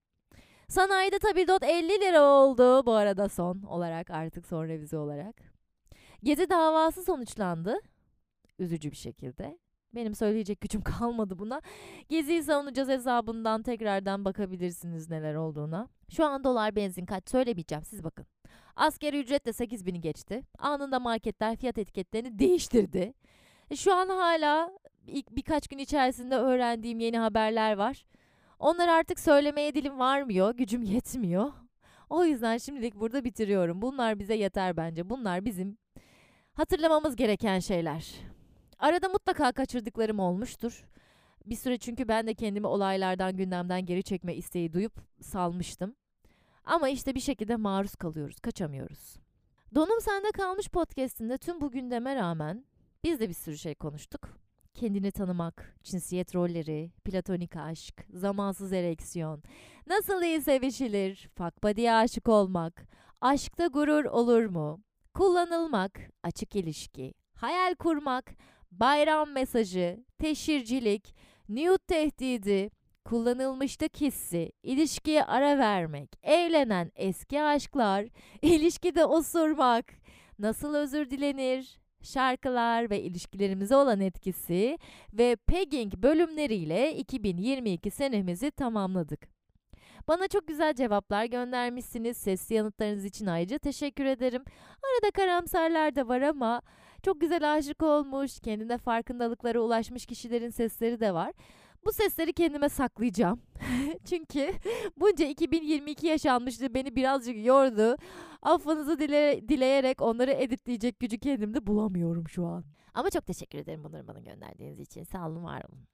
Sanayide tabildot 50 lira oldu bu arada son olarak, artık son revize olarak. Gezi davası sonuçlandı. Üzücü bir şekilde. Benim söyleyecek gücüm kalmadı buna. Gezi'yi savunacağız hesabından tekrardan bakabilirsiniz neler olduğuna. Şu an dolar benzin kaç söylemeyeceğim, siz bakın. Asgari ücret de 8.000'i geçti. Anında marketler fiyat etiketlerini değiştirdi. Şu an hala ilk birkaç gün içerisinde öğrendiğim yeni haberler var. Onlar artık söylemeye dilim varmıyor, gücüm yetmiyor. O yüzden şimdilik burada bitiriyorum. Bunlar bize yeter bence. Bunlar bizim hatırlamamız gereken şeyler. Arada mutlaka kaçırdıklarım olmuştur. Bir süre çünkü ben de kendimi olaylardan, gündemden geri çekme isteği duyup salmıştım. Ama işte bir şekilde maruz kalıyoruz, kaçamıyoruz. Donum Sende Kalmış podcast'inde tüm bu gündeme rağmen biz de bir sürü şey konuştuk. Kendini tanımak, cinsiyet rolleri, platonik aşk, zamansız ereksiyon, nasıl iyi sevişilir, fuck buddy'ye aşık olmak, aşkta gurur olur mu, kullanılmak, açık ilişki, hayal kurmak, bayram mesajı, teşhircilik, nude tehdidi, kullanılmışlık hissi, ilişkiye ara vermek, evlenen eski aşklar, ilişkide osurmak, nasıl özür dilenir, şarkılar ve ilişkilerimize olan etkisi ve pegging bölümleriyle 2022 senemizi tamamladık. Bana çok güzel cevaplar göndermişsiniz. Sesli yanıtlarınız için ayrıca teşekkür ederim. Arada karamsarlar da var ama çok güzel aşık olmuş, kendine farkındalıklara ulaşmış kişilerin sesleri de var. Bu sesleri kendime saklayacağım. Çünkü bunca 2022 yaşanmıştı, beni birazcık yordu. Affınızı dileyerek onları editleyecek gücü kendimde bulamıyorum şu an. Ama çok teşekkür ederim bunları bana gönderdiğiniz için. Sağ olun, var olun.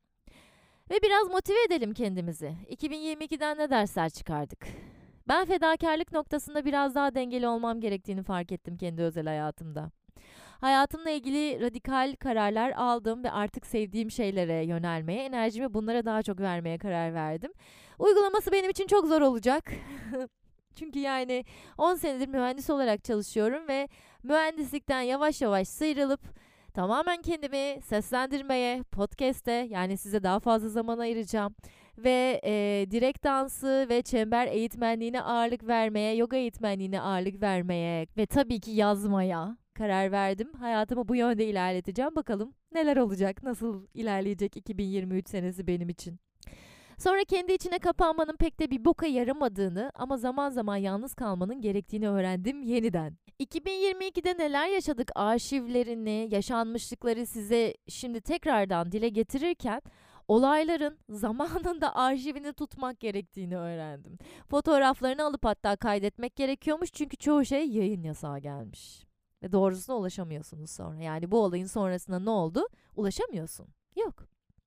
Ve biraz motive edelim kendimizi. 2022'den ne dersler çıkardık? Ben fedakarlık noktasında biraz daha dengeli olmam gerektiğini fark ettim kendi özel hayatımda. Hayatımla ilgili radikal kararlar aldım ve artık sevdiğim şeylere yönelmeye, enerjimi bunlara daha çok vermeye karar verdim. Uygulaması benim için çok zor olacak. Çünkü yani 10 senedir mühendis olarak çalışıyorum ve mühendislikten yavaş yavaş sıyrılıp tamamen kendimi seslendirmeye, podcast'e, yani size daha fazla zaman ayıracağım ve direkt dansı ve çember eğitmenliğine ağırlık vermeye, yoga eğitmenliğine ağırlık vermeye ve tabii ki yazmaya karar verdim. Hayatımı bu yönde ilerleteceğim. Bakalım neler olacak, nasıl ilerleyecek 2023 senesi benim için. Sonra kendi içine kapanmanın pek de bir boka yaramadığını ama zaman zaman yalnız kalmanın gerektiğini öğrendim yeniden. 2022'de neler yaşadık arşivlerini, yaşanmışlıkları size şimdi tekrardan dile getirirken olayların zamanında arşivini tutmak gerektiğini öğrendim. Fotoğraflarını alıp hatta kaydetmek gerekiyormuş çünkü çoğu şey yayın yasağı gelmiş. Ve doğrusuna ulaşamıyorsunuz sonra. Yani bu olayın sonrasında ne oldu? Ulaşamıyorsun. Yok.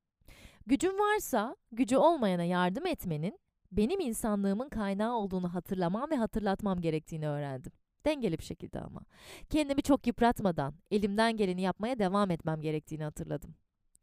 Gücüm varsa gücü olmayana yardım etmenin benim insanlığımın kaynağı olduğunu hatırlamam ve hatırlatmam gerektiğini öğrendim. Dengeli bir şekilde ama. Kendimi çok yıpratmadan elimden geleni yapmaya devam etmem gerektiğini hatırladım.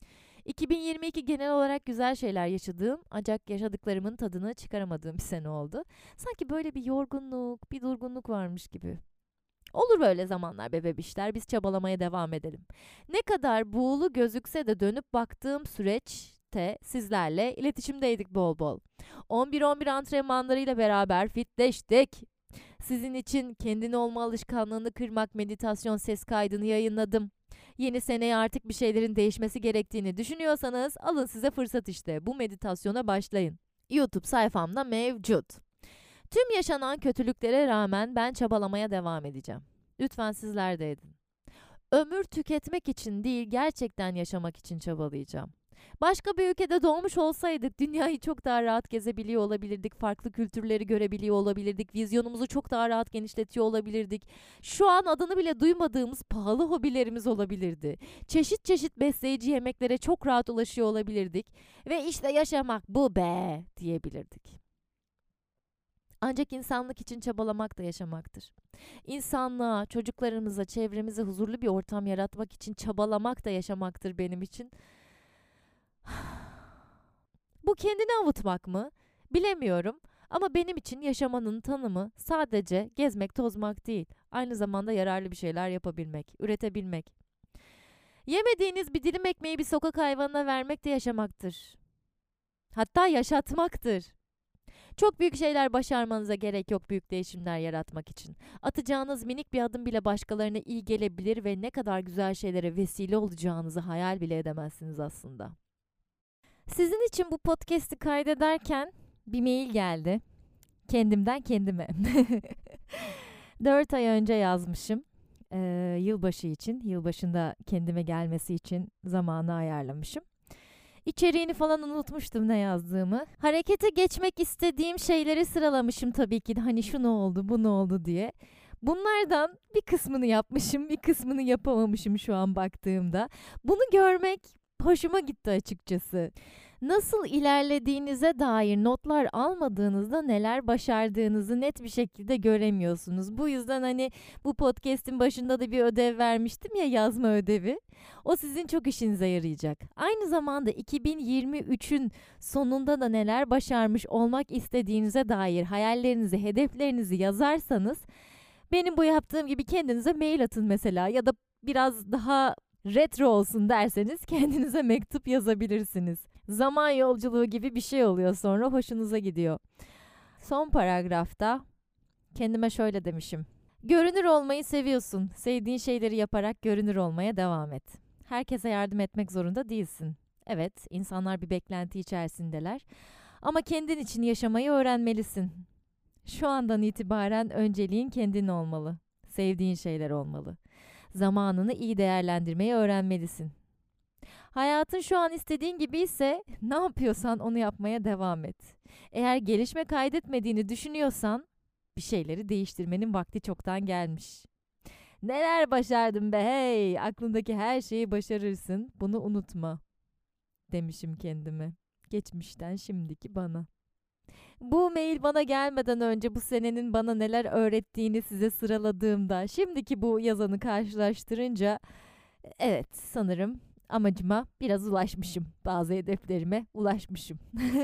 2022 genel olarak güzel şeyler yaşadığım ancak yaşadıklarımın tadını çıkaramadığım bir sene oldu. Sanki böyle bir yorgunluk, bir durgunluk varmış gibi. Olur böyle zamanlar be bebişler, biz çabalamaya devam edelim. Ne kadar buğulu gözükse de dönüp baktığım süreçte sizlerle iletişimdeydik bol bol. 11-11 antrenmanlarıyla beraber fitleştik. Sizin için kendini olma alışkanlığını kırmak meditasyon ses kaydını yayınladım. Yeni seneye artık bir şeylerin değişmesi gerektiğini düşünüyorsanız alın size fırsat işte. Bu meditasyona başlayın. YouTube sayfamda mevcut. Tüm yaşanan kötülüklere rağmen ben çabalamaya devam edeceğim. Lütfen sizler de edin. Ömür tüketmek için değil, gerçekten yaşamak için çabalayacağım. Başka bir ülkede doğmuş olsaydık dünyayı çok daha rahat gezebiliyor olabilirdik, farklı kültürleri görebiliyor olabilirdik, vizyonumuzu çok daha rahat genişletiyor olabilirdik. Şu an adını bile duymadığımız pahalı hobilerimiz olabilirdi. Çeşit çeşit besleyici yemeklere çok rahat ulaşıyor olabilirdik ve işte yaşamak bu be diyebilirdik. Ancak insanlık için çabalamak da yaşamaktır. İnsanlığa, çocuklarımıza, çevremize huzurlu bir ortam yaratmak için çabalamak da yaşamaktır benim için. Bu kendini avutmak mı? Bilemiyorum. Ama benim için yaşamanın tanımı sadece gezmek, tozmak değil. Aynı zamanda yararlı bir şeyler yapabilmek, üretebilmek. Yemediğiniz bir dilim ekmeği bir sokak hayvanına vermek de yaşamaktır. Hatta yaşatmaktır. Çok büyük şeyler başarmanıza gerek yok büyük değişimler yaratmak için. Atacağınız minik bir adım bile başkalarına iyi gelebilir ve ne kadar güzel şeylere vesile olacağınızı hayal bile edemezsiniz aslında. Sizin için bu podcast'i kaydederken bir mail geldi. Kendimden kendime. 4 ay önce yazmışım. Yılbaşı için, yılbaşında kendime gelmesi için zamanı ayarlamışım. İçeriğini falan unutmuştum ne yazdığımı. Harekete geçmek istediğim şeyleri sıralamışım tabii ki de hani şu ne oldu, bu ne oldu diye. Bunlardan bir kısmını yapmışım, bir kısmını yapamamışım şu an baktığımda. Bunu görmek hoşuma gitti açıkçası. Nasıl ilerlediğinize dair notlar almadığınızda neler başardığınızı net bir şekilde göremiyorsunuz. Bu yüzden hani bu podcast'in başında da bir ödev vermiştim ya, yazma ödevi. O sizin çok işinize yarayacak. Aynı zamanda 2023'ün sonunda da neler başarmış olmak istediğinize dair hayallerinizi, hedeflerinizi yazarsanız benim bu yaptığım gibi kendinize mail atın mesela, ya da biraz daha retro olsun derseniz kendinize mektup yazabilirsiniz. Zaman yolculuğu gibi bir şey oluyor, sonra hoşunuza gidiyor. Son paragrafta kendime şöyle demişim. Görünür olmayı seviyorsun. Sevdiğin şeyleri yaparak görünür olmaya devam et. Herkese yardım etmek zorunda değilsin. Evet, insanlar bir beklenti içerisindeler. Ama kendin için yaşamayı öğrenmelisin. Şu andan itibaren önceliğin kendin olmalı. Sevdiğin şeyler olmalı. Zamanını iyi değerlendirmeyi öğrenmelisin. Hayatın şu an istediğin gibi ise ne yapıyorsan onu yapmaya devam et. Eğer gelişme kaydetmediğini düşünüyorsan bir şeyleri değiştirmenin vakti çoktan gelmiş. Neler başardım be hey! Aklındaki her şeyi başarırsın. Bunu unutma. Demişim kendime. Geçmişten şimdiki bana. Bu mail bana gelmeden önce bu senenin bana neler öğrettiğini size sıraladığımda, şimdiki bu yazanı karşılaştırınca evet, sanırım amacıma biraz ulaşmışım. Bazı hedeflerime ulaşmışım.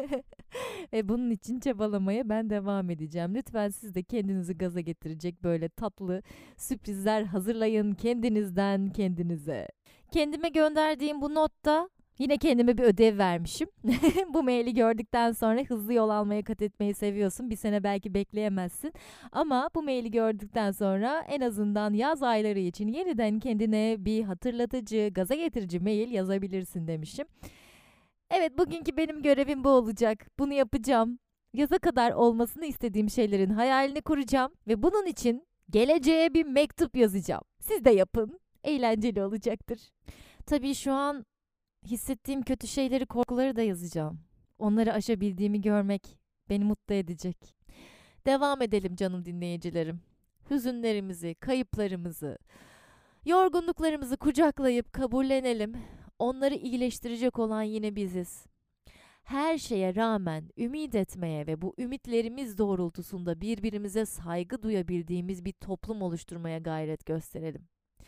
Ve bunun için çabalamaya ben devam edeceğim. Lütfen siz de kendinizi gaza getirecek böyle tatlı sürprizler hazırlayın kendinizden kendinize. Kendime gönderdiğim bu notta yine kendime bir ödev vermişim. Bu maili gördükten sonra hızlı yol almaya kat etmeyi seviyorsun. Bir sene belki bekleyemezsin. Ama bu maili gördükten sonra en azından yaz ayları için yeniden kendine bir hatırlatıcı, gaza getirici mail yazabilirsin demişim. Evet, bugünkü benim görevim bu olacak. Bunu yapacağım. Yaza kadar olmasını istediğim şeylerin hayalini kuracağım ve bunun için geleceğe bir mektup yazacağım. Siz de yapın. Eğlenceli olacaktır. Tabii şu an hissettiğim kötü şeyleri, korkuları da yazacağım. Onları aşabildiğimi görmek beni mutlu edecek. Devam edelim canım dinleyicilerim. Hüzünlerimizi, kayıplarımızı, yorgunluklarımızı kucaklayıp kabullenelim. Onları iyileştirecek olan yine biziz. Her şeye rağmen ümit etmeye ve bu ümitlerimiz doğrultusunda birbirimize saygı duyabildiğimiz bir toplum oluşturmaya gayret gösterelim.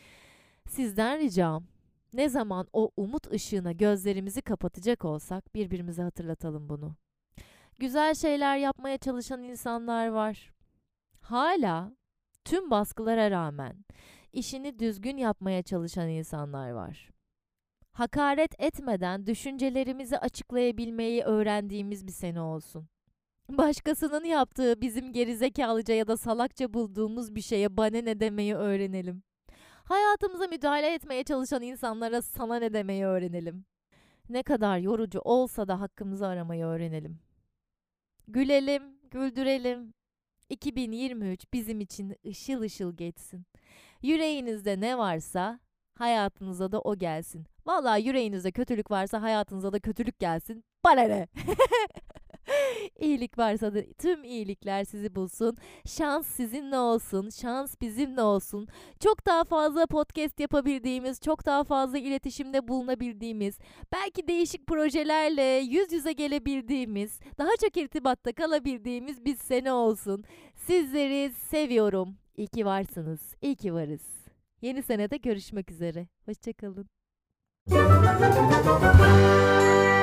Sizden ricam, ne zaman o umut ışığına gözlerimizi kapatacak olsak birbirimize hatırlatalım bunu. Güzel şeyler yapmaya çalışan insanlar var. Hala tüm baskılara rağmen işini düzgün yapmaya çalışan insanlar var. Hakaret etmeden düşüncelerimizi açıklayabilmeyi öğrendiğimiz bir sene olsun. Başkasının yaptığı bizim gerizekalıca ya da salakça bulduğumuz bir şeye bana ne demeyi öğrenelim. Hayatımıza müdahale etmeye çalışan insanlara sana ne demeyi öğrenelim. Ne kadar yorucu olsa da hakkımızı aramayı öğrenelim. Gülelim, güldürelim. 2023 bizim için ışıl ışıl geçsin. Yüreğinizde ne varsa hayatınıza da o gelsin. Vallahi yüreğinizde kötülük varsa hayatınıza da kötülük gelsin. Bana ne? İyilik varsa da tüm iyilikler sizi bulsun. Şans sizinle olsun. Şans bizimle olsun. Çok daha fazla podcast yapabildiğimiz, çok daha fazla iletişimde bulunabildiğimiz, belki değişik projelerle yüz yüze gelebildiğimiz, daha çok irtibatta kalabildiğimiz bir sene olsun. Sizleri seviyorum. İyi ki varsınız. İyi ki varız. Yeni senede görüşmek üzere. Hoşçakalın.